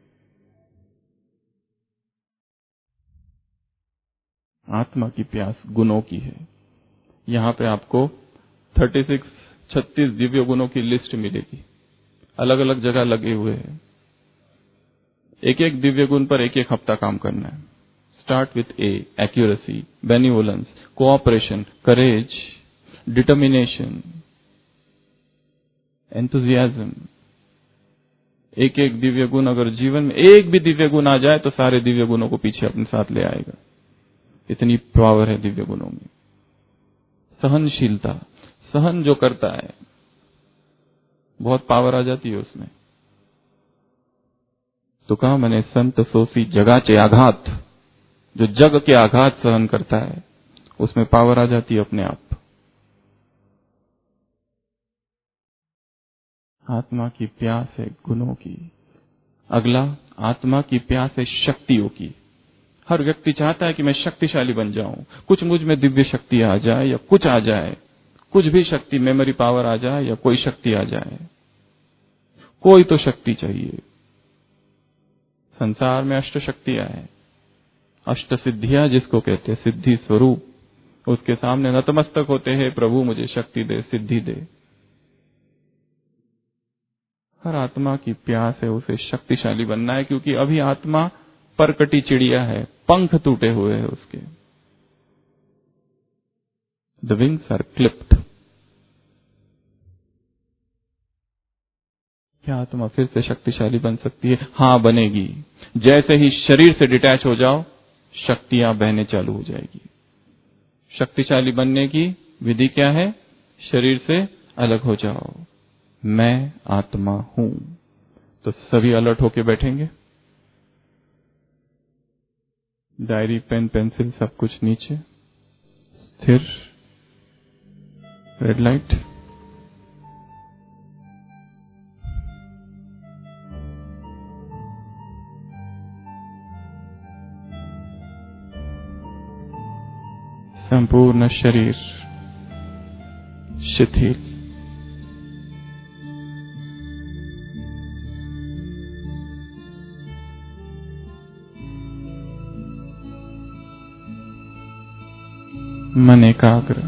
आत्मा की प्यास गुणों की है। यहां पे आपको छत्तीस छत्तीस दिव्य गुणों की लिस्ट मिलेगी, अलग अलग जगह लगे हुए हैं। एक एक दिव्य गुण पर एक एक हफ्ता काम करना है। Start with A, accuracy, benevolence, cooperation, courage, determination, enthusiasm. एक एक दिव्य गुण, अगर जीवन में एक भी दिव्य गुण आ जाए तो सारे दिव्य गुणों को पीछे अपने साथ ले आएगा। इतनी पावर है दिव्य गुणों में। सहनशीलता, सहन जो करता है, बहुत पावर आ जाती है उसमें। तो कहा मैंने संत सोसी जगाचे आघात, जो जग के आघात सहन करता है उसमें पावर आ जाती है अपने आप। आत्मा की प्यास है गुणों की। अगला, आत्मा की प्यास है शक्तियों की। हर व्यक्ति चाहता है कि मैं शक्तिशाली बन जाऊं, कुछ मुझ में दिव्य शक्ति आ जाए या कुछ आ जाए, कुछ भी शक्ति, मेमोरी पावर आ जाए या कोई शक्ति आ जाए, कोई तो शक्ति चाहिए। संसार में अष्ट शक्तियां हैं, अष्ट सिद्धियां जिसको कहते हैं, सिद्धि स्वरूप, उसके सामने नतमस्तक होते हैं, प्रभु मुझे शक्ति दे, सिद्धि दे। हर आत्मा की प्यास है उसे शक्तिशाली बनना है, क्योंकि अभी आत्मा परकटी चिड़िया है, पंख टूटे हुए हैं उसके। The wings are clipped. क्या आत्मा फिर से शक्तिशाली बन सकती है? हाँ, बनेगी। जैसे ही शरीर से डिटैच हो जाओ, शक्तियां बहने चालू हो जाएगी। शक्तिशाली बनने की विधि क्या है? शरीर से अलग हो जाओ, मैं आत्मा हूं। तो सभी अलर्ट होके बैठेंगे, डायरी पेन पेंसिल सब कुछ नीचे, स्थिर, रेड लाइट। संपूर्ण शरीर शिथिल, मन एकाग्र।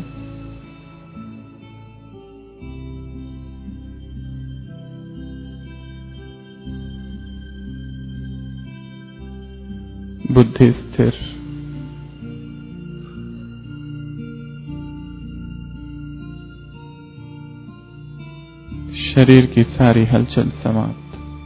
बुद्धि स्थिर। शरीर की सारी हलचल समाप्त।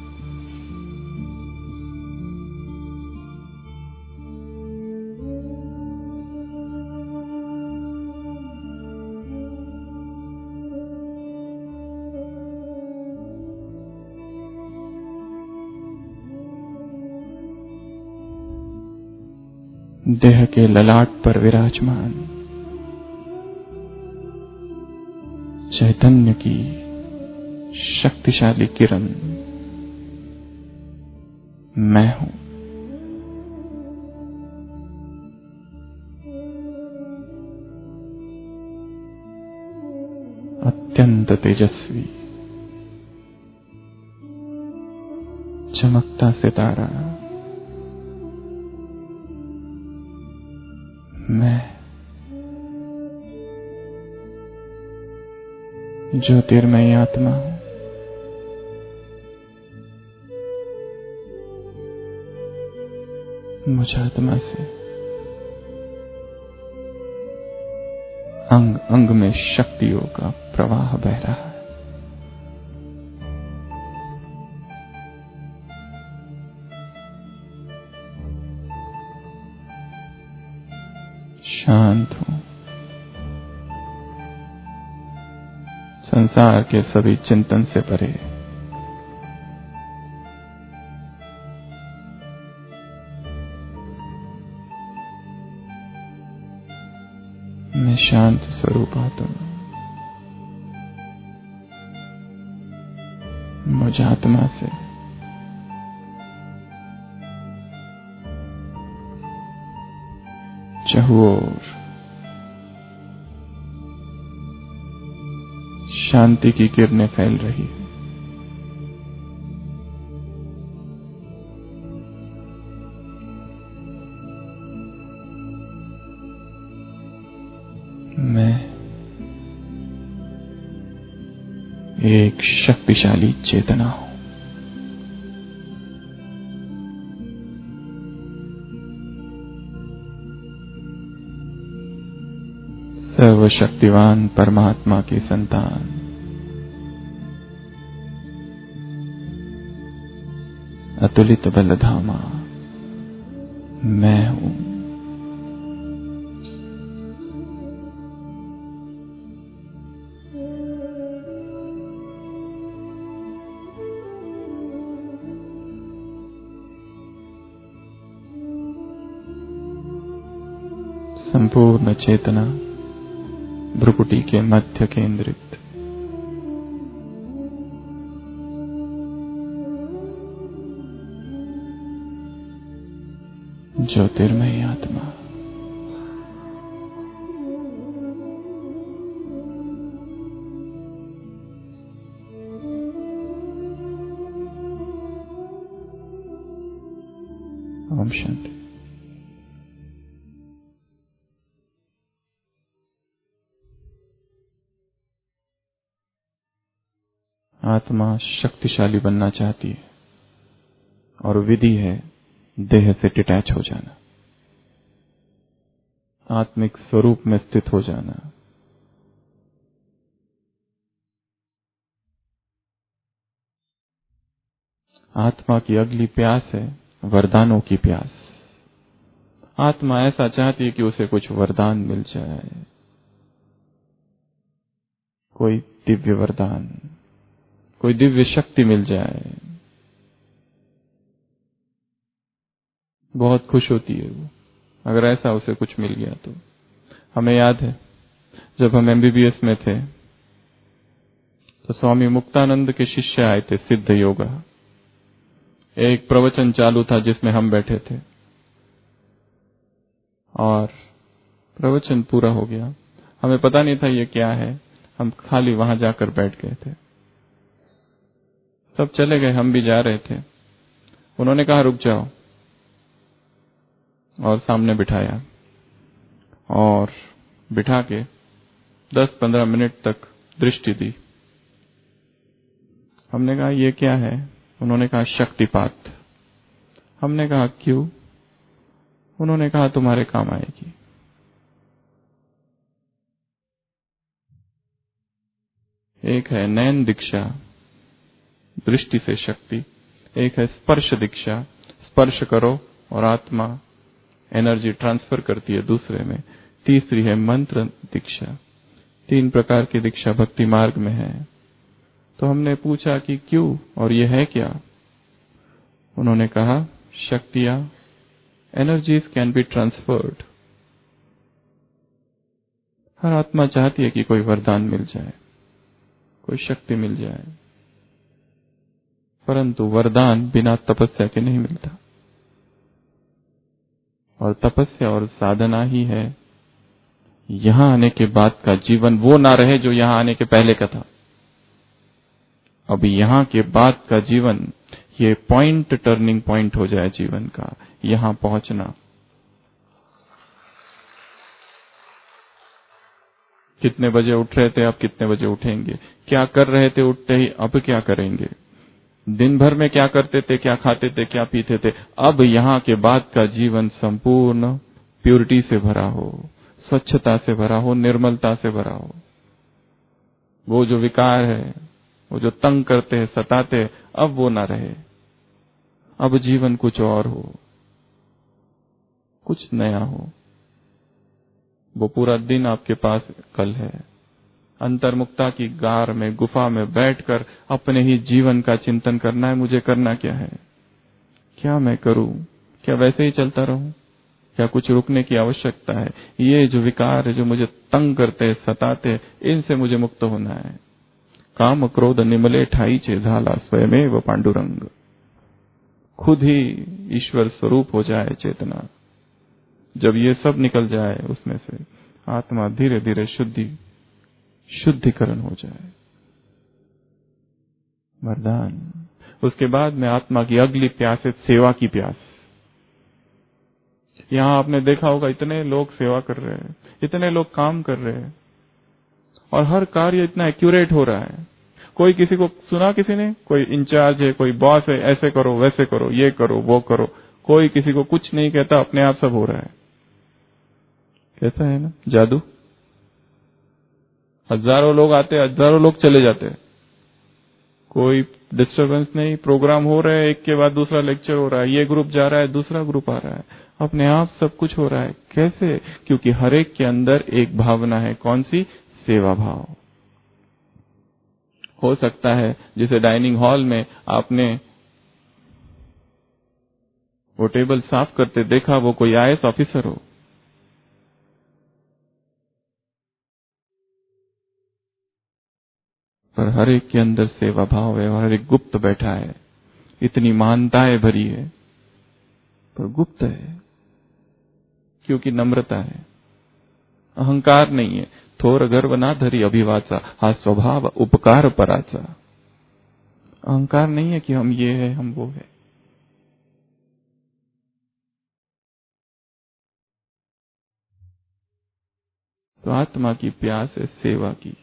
देह के ललाट पर विराजमान चैतन्य की शक्तिशाली किरण मैं हूं। अत्यंत तेजस्वी, चमकता सितारा मैं, ज्योतिर्मयी आत्मा हूं। मुझ आत्मा से अंग अंग में शक्तियों का प्रवाह बह रहा है। शांत हूं, संसार के सभी चिंतन से परे। मैं शांत स्वरूप आत्मा, मुझ आत्मा से चहुओर शांति की किरणें फैल रही है। मैं एक शक्तिशाली चेतना हूं। सर्वशक्तिवान परमात्मा की संतान, अतुलित बलधामा मैं हूं। संपूर्ण चेतना भ्रुकुटी के मध्य केंद्रित। ज्योतिर्मयी आत्मा ओम शांति। आत्मा शक्तिशाली बनना चाहती है और विधि है देह से डिटैच हो जाना, आत्मिक स्वरूप में स्थित हो जाना। आत्मा की अगली प्यास है वरदानों की प्यास। आत्मा ऐसा चाहती है कि उसे कुछ वरदान मिल जाए, कोई दिव्य वरदान, कोई दिव्य शक्ति मिल जाए। बहुत खुश होती है वो अगर ऐसा उसे कुछ मिल गया तो। हमें याद है जब हम एमबीबीएस में थे तो स्वामी मुक्तानंद के शिष्य आए थे सिद्ध योगा। एक प्रवचन चालू था जिसमें हम बैठे थे और प्रवचन पूरा हो गया। हमें पता नहीं था ये क्या है, हम खाली वहां जाकर बैठ गए थे। सब चले गए, हम भी जा रहे थे। उन्होंने कहा रुक जाओ और सामने बिठाया और बिठा के दस पंद्रह मिनट तक दृष्टि दी। हमने कहा ये क्या है? उन्होंने कहा शक्तिपात। हमने कहा क्यों? उन्होंने कहा तुम्हारे काम आएगी। एक है नयन दीक्षा, दृष्टि से शक्ति। एक है स्पर्श दीक्षा, स्पर्श करो और आत्मा एनर्जी ट्रांसफर करती है दूसरे में। तीसरी है मंत्र दीक्षा। तीन प्रकार की दीक्षा भक्ति मार्ग में है। तो हमने पूछा कि क्यों और ये है क्या? उन्होंने कहा शक्तियां, एनर्जीज कैन बी ट्रांसफर्ड। हर आत्मा चाहती है कि कोई वरदान मिल जाए, कोई शक्ति मिल जाए, परंतु वरदान बिना तपस्या के नहीं मिलता। और तपस्या और साधना ही है यहां आने के बाद का जीवन वो ना रहे जो यहां आने के पहले का था। अब यहां के बाद का जीवन ये पॉइंट, टर्निंग पॉइंट हो जाए जीवन का, यहां पहुंचना। कितने बजे उठ रहे थे, अब कितने बजे उठेंगे? क्या कर रहे थे उठते ही, अब क्या करेंगे? दिन भर में क्या करते थे, क्या खाते थे, क्या पीते थे? अब यहां के बाद का जीवन संपूर्ण प्योरिटी से भरा हो, स्वच्छता से भरा हो, निर्मलता से भरा हो। वो जो विकार है, वो जो तंग करते हैं, सताते हैं, अब वो ना रहे। अब जीवन कुछ और हो, कुछ नया हो। वो पूरा दिन आपके पास कल है। अंतर्मुक्ता की गार में, गुफा में बैठकर अपने ही जीवन का चिंतन करना है। मुझे करना क्या है, क्या मैं करूं? क्या वैसे ही चलता रहूं? क्या कुछ रुकने की आवश्यकता है? ये जो विकार है, जो मुझे तंग करते, सताते, इनसे मुझे मुक्त होना है। काम क्रोध निमले ठाई चे झाला स्वयमेव पांडुरंग। खुद ही ईश्वर स्वरूप हो जाए चेतना। जब ये सब निकल जाए उसमें से, आत्मा धीरे धीरे शुद्धि शुद्धिकरण हो जाए। वरदान। उसके बाद में आत्मा की अगली प्यास है सेवा की प्यास। यहां आपने देखा होगा इतने लोग सेवा कर रहे हैं, इतने लोग काम कर रहे हैं और हर कार्य इतना एक्यूरेट हो रहा है। कोई किसी को सुना, किसी ने, कोई इंचार्ज है, कोई बॉस है, ऐसे करो, वैसे करो, ये करो, वो करो, कोई किसी को कुछ नहीं कहता, अपने आप सब हो रहा है। कैसा है ना जादू? हजारों लोग आते, हजारों लोग चले जाते, कोई डिस्टरबेंस नहीं। प्रोग्राम हो रहे हैं, एक के बाद दूसरा लेक्चर हो रहा है, ये ग्रुप जा रहा है, दूसरा ग्रुप आ रहा है, अपने आप सब कुछ हो रहा है। कैसे? क्योंकि हर एक के अंदर एक भावना है। कौन सी? सेवा भाव। हो सकता है जैसे डाइनिंग हॉल में आपने वो टेबल साफ करते देखा, वो कोई आईएएस ऑफिसर हो, पर हर एक के अंदर सेवा भाव है और हर एक गुप्त बैठा है, इतनी महानताएं भरी है पर गुप्त है, क्योंकि नम्रता है, अहंकार नहीं है। थोर गर्व ना धरी अभिवाचा, हा स्वभाव उपकार पराचा। अहंकार नहीं है कि हम ये है हम वो है। तो आत्मा की प्यास है सेवा की।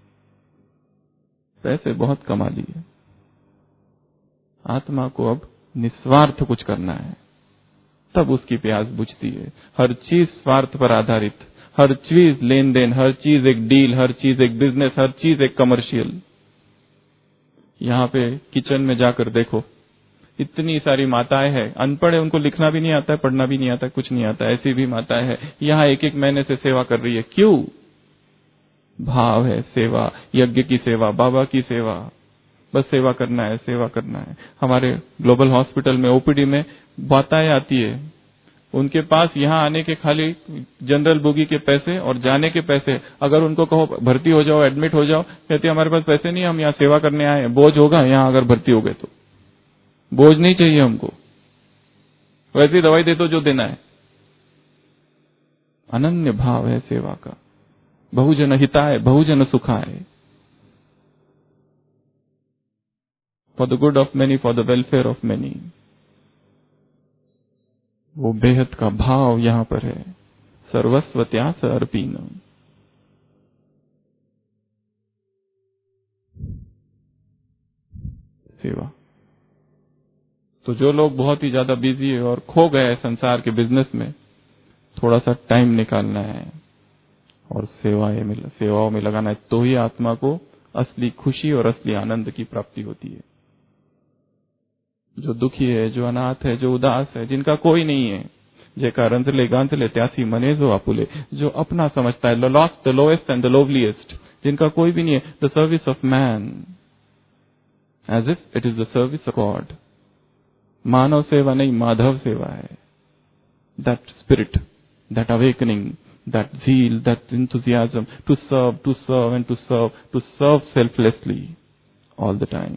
पैसे बहुत कमा लिए, आत्मा को अब निस्वार्थ कुछ करना है, तब उसकी प्यास बुझती है। हर चीज स्वार्थ पर आधारित, हर चीज लेन देन, हर चीज एक डील, हर चीज एक बिजनेस, हर चीज एक कमर्शियल। यहाँ पे किचन में जाकर देखो, इतनी सारी माताएं हैं, अनपढ़ है, उनको लिखना भी नहीं आता है, पढ़ना भी नहीं आता है, कुछ नहीं आता है, ऐसी भी माताएं हैं, यहाँ एक एक महीने से सेवा कर रही है। क्यों? भाव है सेवा, यज्ञ की सेवा, बाबा की सेवा, बस सेवा करना है, सेवा करना है। हमारे ग्लोबल हॉस्पिटल में ओपीडी में माताएं आती है, उनके पास यहाँ आने के खाली जनरल बोगी के पैसे और जाने के पैसे। अगर उनको कहो भर्ती हो जाओ, एडमिट हो जाओ, कहते हमारे पास पैसे नहीं, हम यहाँ सेवा करने आए हैं, बोझ होगा यहाँ अगर भर्ती हो गए तो। बोझ नहीं चाहिए हमको, वैसी दवाई दे दो जो देना है। अनन्य भाव है सेवा का, बहुजन हिताय बहुजन सुखाय, for the good of many, for the welfare of many. वो बेहद का भाव यहां पर है, सर्वस्व त्यास अर्पीन। सेवा। तो जो लोग बहुत ही ज्यादा बिजी है और खो गए हैं संसार के बिजनेस में, थोड़ा सा टाइम निकालना है और सेवाएं में सेवाओं में लगाना है, तो ही आत्मा को असली खुशी और असली आनंद की प्राप्ति होती है। जो दुखी है, जो अनाथ है, जो उदास है, जिनका कोई नहीं है, जेका रंधले गांधले त्यासी मने जो आपुले, जो अपना समझता है, the lost the lowest and the loveliest, जिनका कोई भी नहीं है, the service of man as if it is the service of God. मानव सेवा नहीं, माधव सेवा है। That spirit, that awakening, that zeal, that enthusiasm to serve, to serve and to serve, to serve selflessly all the time.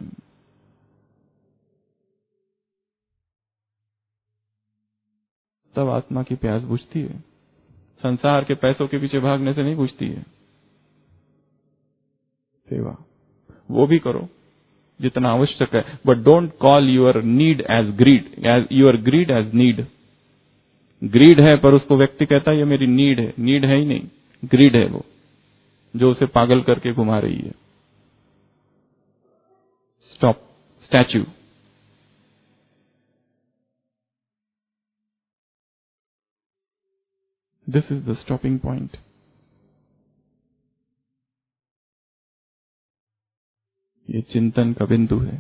तब आत्मा की प्यास बुझती है, संसार के पैसों के पीछे भागने से नहीं बुझती है। सेवा वो भी करो जितना आवश्यक है, but don't call your need as greed, as your greed as need. Greed है पर उसको व्यक्ति कहता है ये मेरी नीड है, नीड है ही नहीं, ग्रीड है वो, जो उसे पागल करके घुमा रही है। Stop statue. This is the stopping point. ये चिंतन का बिंदु है।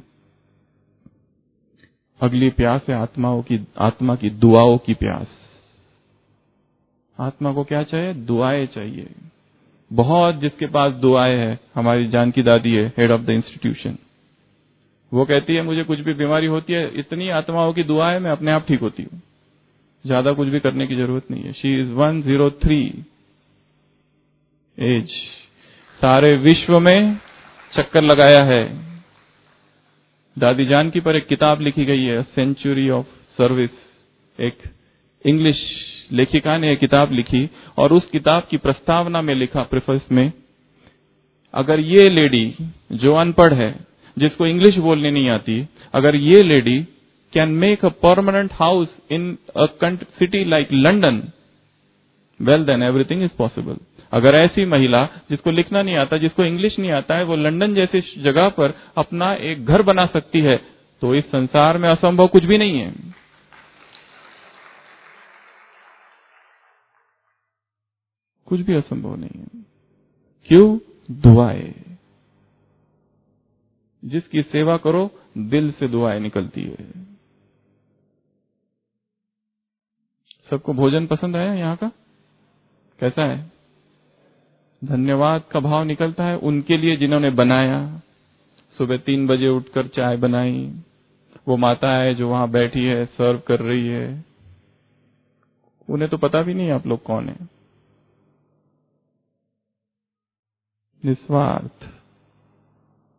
अगली प्यास है आत्माओं की, आत्मा की दुआओं की प्यास। आत्मा को क्या चाहिए? दुआएं चाहिए। बहुत जिसके पास दुआएं है, हमारी जानकी दादी है, हेड ऑफ द इंस्टीट्यूशन, वो कहती है मुझे कुछ भी बीमारी होती है, इतनी आत्माओं की दुआ है, मैं अपने आप ठीक होती हूँ, ज्यादा कुछ भी करने की जरूरत नहीं है। She is one zero three age, सारे विश्व में चक्कर लगाया है। दादी जानकी पर एक किताब लिखी गई है, सेंचुरी ऑफ सर्विस। एक इंग्लिश लेखिका ने एक किताब लिखी और उस किताब की प्रस्तावना में लिखा, प्रेफेस में, अगर ये लेडी जो अनपढ़ है, जिसको इंग्लिश बोलने नहीं आती, अगर ये lady can make a permanent house in a city like London, well then everything is possible. अगर ऐसी महिला जिसको लिखना नहीं आता, जिसको इंग्लिश नहीं आता है, वो लंदन जैसी जगह पर अपना एक घर बना सकती है, तो इस संसार में असंभव कुछ भी नहीं है। कुछ भी असंभव नहीं है। क्यों? दुआएं। जिसकी सेवा करो दिल से दुआएं निकलती है। सबको भोजन पसंद आया यहाँ का? कैसा है? धन्यवाद का भाव निकलता है उनके लिए जिन्होंने बनाया। सुबह तीन बजे उठकर चाय बनाई, वो माता है जो वहां बैठी है, सर्व कर रही है, उन्हें तो पता भी नहीं आप लोग कौन है। निस्वार्थ।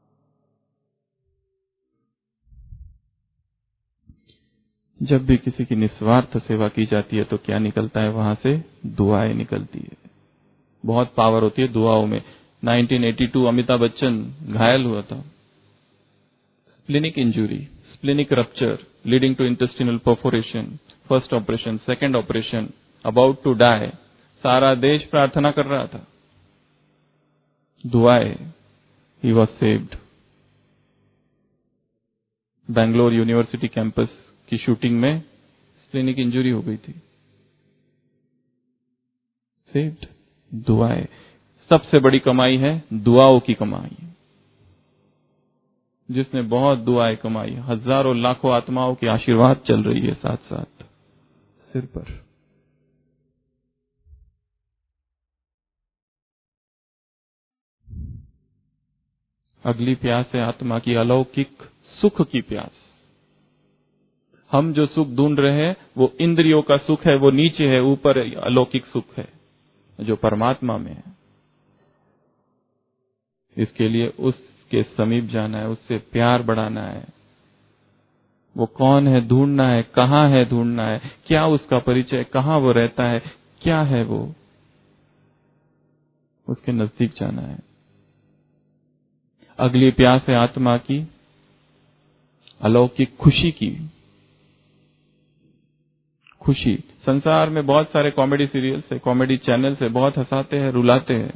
जब भी किसी की निस्वार्थ सेवा की जाती है तो क्या निकलता है वहां से? दुआएं निकलती है। बहुत पावर होती है दुआओं में। Nineteen eighty two Amitabh Bachchan घायल हुआ था, splenic injury, splenic rupture leading to intestinal perforation, first operation, second operation, about to die. सारा देश प्रार्थना कर रहा था, दुआएं, he was saved. Bangalore University campus की शूटिंग में स्प्लिनिक इंजुरी हो गई थी, सेव्ड, दुआएं। सबसे बड़ी कमाई है दुआओं की कमाई। जिसने बहुत दुआएं कमाई, हजारों लाखों आत्माओं की आशीर्वाद चल रही है साथ साथ सिर पर। अगली प्यास है आत्मा की अलौकिक सुख की प्यास। हम जो सुख ढूंढ रहे हैं वो इंद्रियों का सुख है, वो नीचे है, ऊपर अलौकिक सुख है जो परमात्मा में है। इसके लिए उसके समीप जाना है, उससे प्यार बढ़ाना है। वो कौन है ढूंढना है, कहां है ढूंढना है, क्या उसका परिचय, कहां वो रहता है, क्या है वो, उसके नजदीक जाना है। अगली प्यास है आत्मा की अलौकिक खुशी की। खुशी, संसार में बहुत सारे कॉमेडी सीरियल्स है, कॉमेडी चैनल्स है, बहुत हंसाते हैं, रुलाते हैं,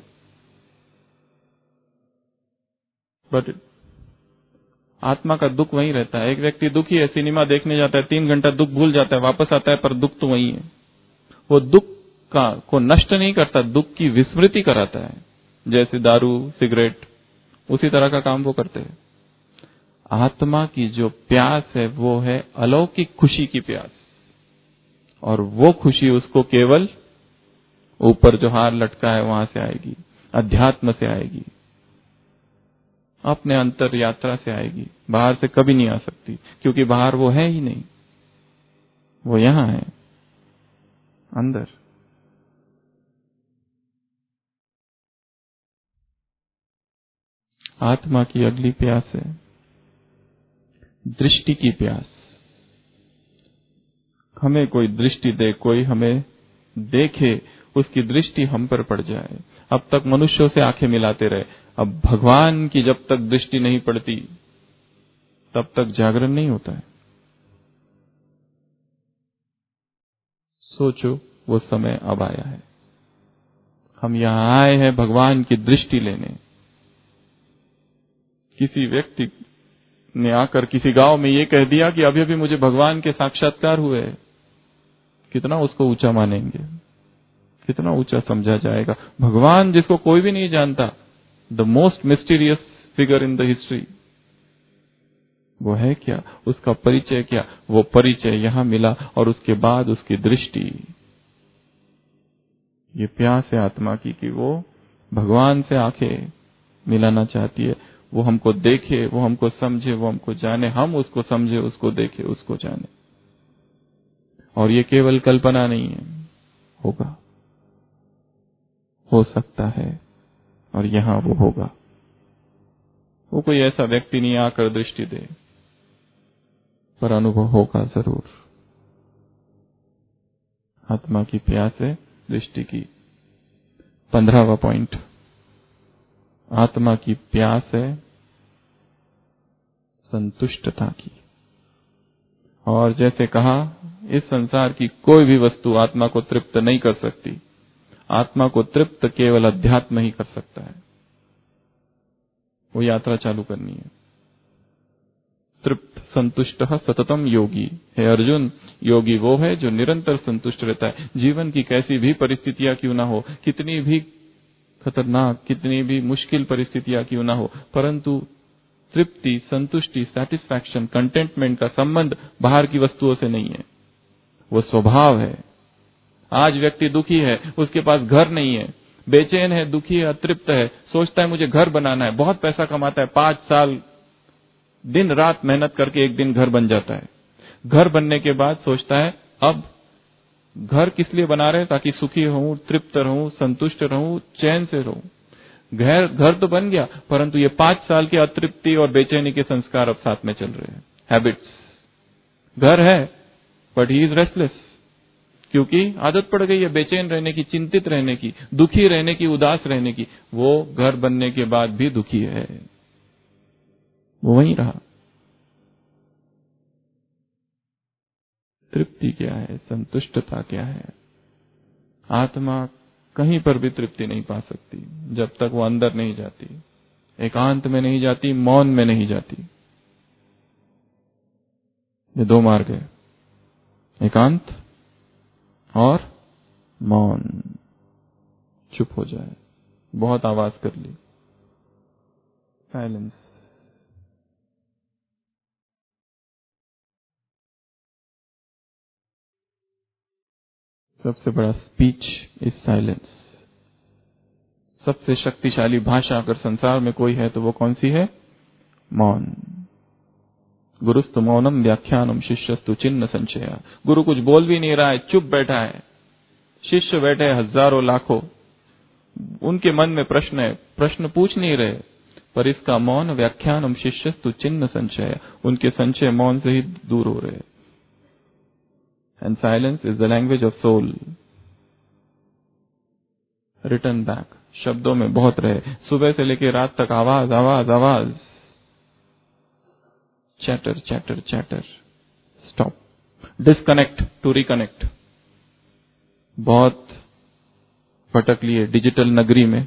बट आत्मा का दुख वहीं रहता है। एक व्यक्ति दुखी है, सिनेमा देखने जाता है, तीन घंटा दुख भूल जाता है, वापस आता है, पर दुख तो वहीं है। वो दुख का को नष्ट नहीं करता, दुख की विस्मृति कराता है। जैसे दारू, सिगरेट, उसी तरह का काम वो करते हैं। आत्मा की जो प्यास है वो है अलौकिक खुशी की प्यास, और वो खुशी उसको केवल ऊपर जो हार लटका है वहां से आएगी, अध्यात्म से आएगी, अपने अंतर यात्रा से आएगी, बाहर से कभी नहीं आ सकती, क्योंकि बाहर वो है ही नहीं, वो यहां है अंदर। आत्मा की अगली प्यास है दृष्टि की प्यास। हमें कोई दृष्टि दे, कोई हमें देखे, उसकी दृष्टि हम पर पड़ जाए। अब तक मनुष्यों से आंखें मिलाते रहे, अब भगवान की जब तक दृष्टि नहीं पड़ती तब तक जागरण नहीं होता है। सोचो, वो समय अब आया है। हम यहां आए हैं भगवान की दृष्टि लेने। किसी व्यक्ति ने आकर किसी गांव में ये कह दिया कि अभी अभी मुझे भगवान के साक्षात्कार हुए, कितना उसको ऊंचा मानेंगे, कितना ऊंचा समझा जाएगा। भगवान जिसको कोई भी नहीं जानता, the most mysterious figure in the history, वो है क्या, उसका परिचय क्या, वो परिचय यहां मिला, और उसके बाद उसकी दृष्टि। ये प्यास है आत्मा की कि वो भगवान से आंखें मिलाना चाहती है। वो हमको देखे, वो हमको समझे, वो हमको जाने, हम उसको समझे, उसको देखे, उसको जाने। और ये केवल कल्पना नहीं है, होगा, हो सकता है, और यहां वो होगा। वो कोई ऐसा व्यक्ति नहीं आकर दृष्टि दे, पर अनुभव होगा जरूर। आत्मा की प्यास है दृष्टि की। पंद्रहवा पॉइंट, आत्मा की प्यास है संतुष्टता की। और जैसे कहा, इस संसार की कोई भी वस्तु आत्मा को तृप्त नहीं कर सकती। आत्मा को तृप्त केवल अध्यात्म ही कर सकता है। वो यात्रा चालू करनी है। तृप्त संतुष्ट सततम योगी। हे अर्जुन, योगी वो है जो निरंतर संतुष्ट रहता है। जीवन की कैसी भी परिस्थितियां क्यों ना हो, कितनी भी खतरनाक, कितनी भी मुश्किल परिस्थितियां क्यों ना हो, परंतु तृप्ति, संतुष्टि, सैटिस्फैक्शन, कंटेंटमेंट का संबंध बाहर की वस्तुओं से नहीं है, वो स्वभाव है। आज व्यक्ति दुखी है, उसके पास घर नहीं है, बेचैन है, दुखी है, अतृप्त है, सोचता है मुझे घर बनाना है, बहुत पैसा कमाता है, पांच साल दिन रात मेहनत करके एक दिन घर बन जाता है। घर बनने के बाद सोचता है अब घर किस लिए बना रहे हैं, ताकि सुखी रहूं, तृप्त रहूं, संतुष्ट रहूं, चैन से रहूं। घर घर तो बन गया, परंतु ये पांच साल की अतृप्ति और बेचैनी के संस्कार अब साथ में चल रहे हैं, हैबिट्स। घर है, बट ही इज रेस्टलेस, क्योंकि आदत पड़ गई है बेचैन रहने की, चिंतित रहने की, दुखी रहने की, उदास रहने की। वो घर बनने के बाद भी दुखी है, वो वहीं रहा। तृप्ति क्या है, संतुष्टता क्या है? आत्मा कहीं पर भी तृप्ति नहीं पा सकती जब तक वो अंदर नहीं जाती, एकांत में नहीं जाती, मौन में नहीं जाती। ये दो मार्ग है, एकांत और मौन। चुप हो जाए, बहुत आवाज कर ली, साइलेंस। सबसे बड़ा स्पीच इज साइलेंस। सबसे शक्तिशाली भाषा अगर संसार में कोई है तो वो कौन सी है? मौन। गुरुस्तु मौनम व्याख्यानम शिष्यस्तु चिन्ह संचया। गुरु कुछ बोल भी नहीं रहा है, चुप बैठा है, शिष्य बैठे हैं हजारों लाखों, उनके मन में प्रश्न है, प्रश्न पूछ नहीं रहे, पर इसका मौन व्याख्यानम शिष्यस्तु चिन्ह संचय, उनके संचय मौन से ही दूर हो रहे। And silence is the language of soul. Return back, शब्दों में बहुत रहे, सुबह से लेकर रात तक आवाज आवाज आवाज, chatter chatter chatter. Stop, disconnect to reconnect. बहुत भटक लिए डिजिटल नगरी में,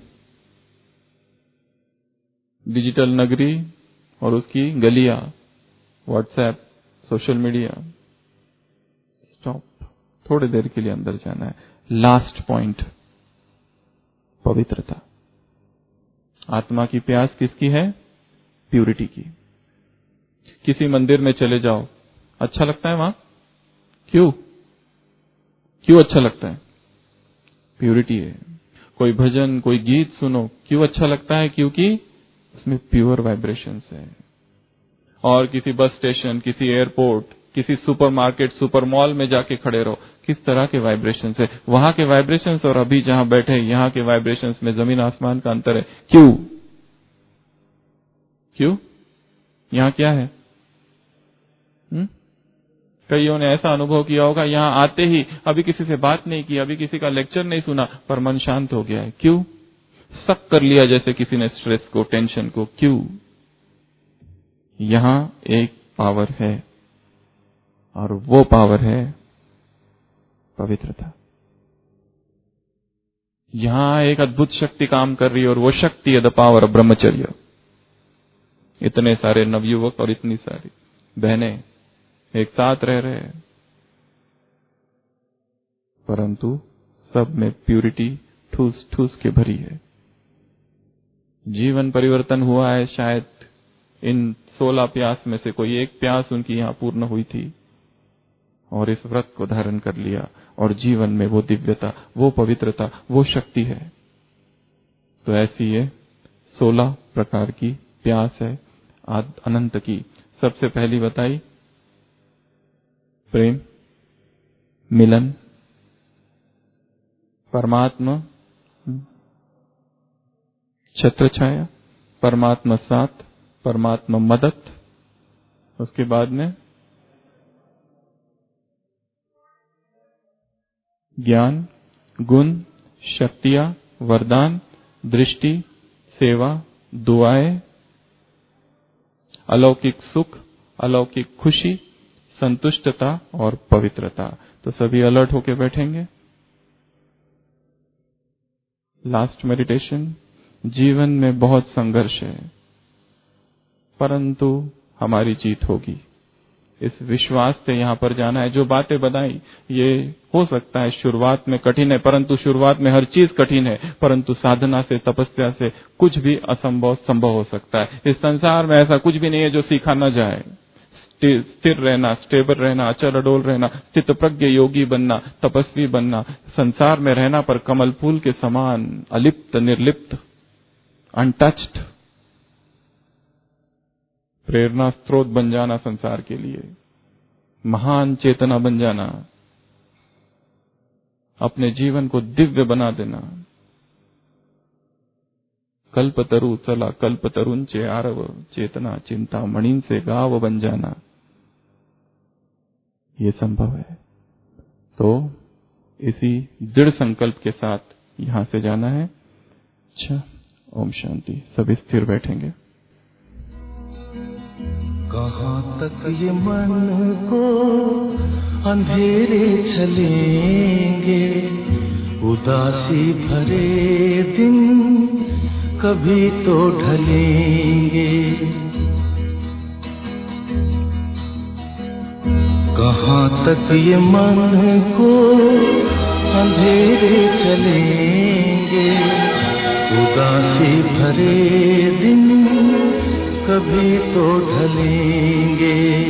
डिजिटल नगरी और उसकी गलियां, व्हाट्सएप, सोशल मीडिया। स्टॉप, थोड़ी देर के लिए अंदर जाना है। लास्ट पॉइंट, पवित्रता। आत्मा की प्यास किसकी है? प्यूरिटी की। किसी मंदिर में चले जाओ, अच्छा लगता है वहां? क्यों? क्यों अच्छा लगता है? प्यूरिटी है। कोई भजन, कोई गीत सुनो, क्यों अच्छा लगता है? क्योंकि उसमें प्योर वाइब्रेशंस है। और किसी बस स्टेशन, किसी एयरपोर्ट, किसी सुपरमार्केट, सुपर मॉल में जाके खड़े रहो, किस तरह के वाइब्रेशंस है? वहां के वाइब्रेशंस और अभी जहां बैठे यहां के वाइब्रेशंस में जमीन आसमान का अंतर है। क्यों? क्यों? यहां क्या है? हुँ? कईयों ने ऐसा अनुभव किया होगा, यहां आते ही अभी किसी से बात नहीं की, अभी किसी का लेक्चर नहीं सुना, पर मन शांत हो गया है। क्यों? सक कर लिया जैसे किसी ने स्ट्रेस को, टेंशन को। क्यों? यहां एक पावर है, और वो पावर है पवित्रता। यहां एक अद्भुत शक्ति काम कर रही है, और वो शक्ति है द पावर ऑफ ब्रह्मचर्य। इतने सारे नवयुवक और इतनी सारी बहनें एक साथ रह रहे हैं, परंतु सब में प्यूरिटी ठूस ठूस के भरी है। जीवन परिवर्तन हुआ है, शायद इन सोलह प्यास में से कोई एक प्यास उनकी यहां पूर्ण हुई थी, और इस व्रत को धारण कर लिया, और जीवन में वो दिव्यता, वो पवित्रता, वो शक्ति है। तो ऐसी ये सोलह प्रकार की प्यास है अनंत की। सबसे पहली बताई प्रेम, मिलन, परमात्मा छत्र छाया, परमात्मा साथ, परमात्मा मदद। उसके बाद में ज्ञान, गुण, शक्तियां, वरदान, दृष्टि, सेवा, दुआएं, अलौकिक सुख, अलौकिक खुशी, संतुष्टता और पवित्रता। तो सभी अलर्ट होके बैठेंगे। Last meditation. जीवन में बहुत संघर्ष है, परंतु हमारी जीत होगी, इस विश्वास से यहां पर जाना है। जो बातें बताई, ये हो सकता है शुरुआत में कठिन है, परंतु शुरुआत में हर चीज कठिन है, परंतु साधना से, तपस्या से कुछ भी असंभव संभव हो सकता है। इस संसार में ऐसा कुछ भी नहीं है जो सीखा न जाए। स्थिर रहना, स्टेबल रहना, अचल अडोल रहना, चित्त प्रज्ञ योगी बनना, तपस्वी बनना, संसार में रहना पर कमल फूल के समान अलिप्त, निर्लिप्त, अनटच्ड, प्रेरणा स्रोत बन जाना संसार के लिए, महान चेतना बन जाना, अपने जीवन को दिव्य बना देना। कल्पतरु चला कल्पतरुंचे आरव, चेतना चिंता मणिन से गाव बन जाना, ये संभव है। तो इसी दृढ़ संकल्प के साथ यहां से जाना है। अच्छा, ओम शांति। सभी स्थिर बैठेंगे। कहाँ तक ये मन को अंधेरे चलेंगे, उदासी भरे दिन कभी तो ढलेंगे। कहाँ तक ये मन को अंधेरे चलेंगे, उदासी भरे दिन कभी तो ढलेंगे।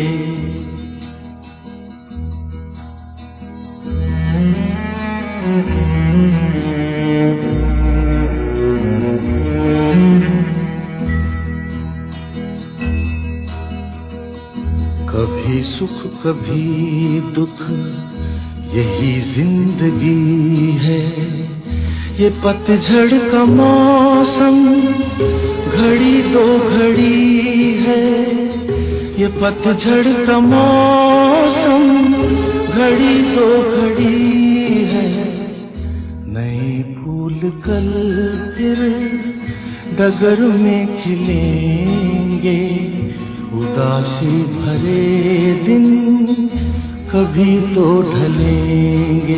कभी सुख कभी दुख यही जिंदगी है, ये पतझड़ का मौसम घड़ी दो घड़ी है, ये पतझड़ का मौसम घड़ी दो घड़ी है। नए फूल कल फिर डगर में खिलेंगे, उदासी भरे दिन कभी तो ढलेंगे।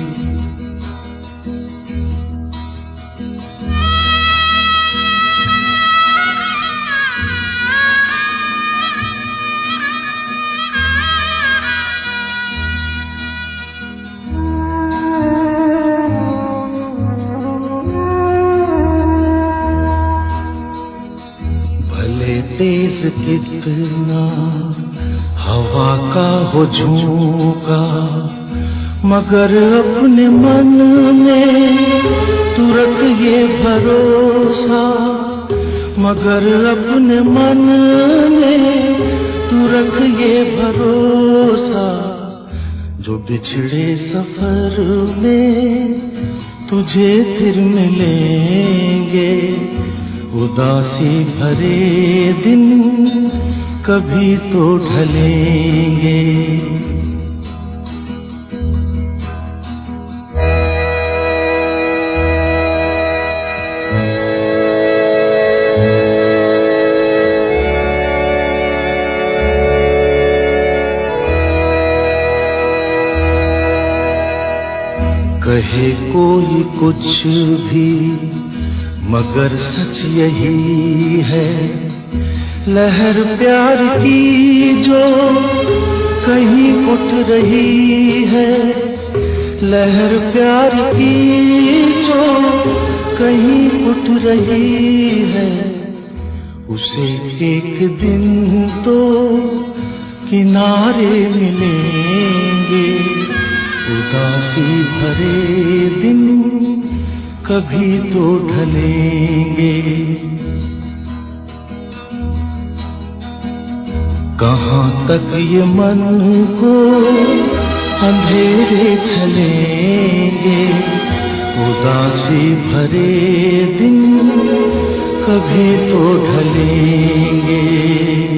तेज कितना हवा का हो झोंका, मगर अपने मन में तू रख ये भरोसा, मगर अपने मन में तू रख ये भरोसा। जो बिछड़े सफर में तुझे फिर मिलेंगे, उदासी भरे दिन कभी तो ढलेंगे। कहे कोई कुछ भी मगर सच यही है, लहर प्यार की जो कहीं उठ रही है, लहर प्यार की जो कहीं उठ रही है। उसे एक दिन तो किनारे मिलेंगे, उदासी भरे दिन कभी तो ढलेंगे। कहाँ तक ये मन को अंधेरे चलेंगे, उदासी भरे दिन कभी तो ढलेंगे।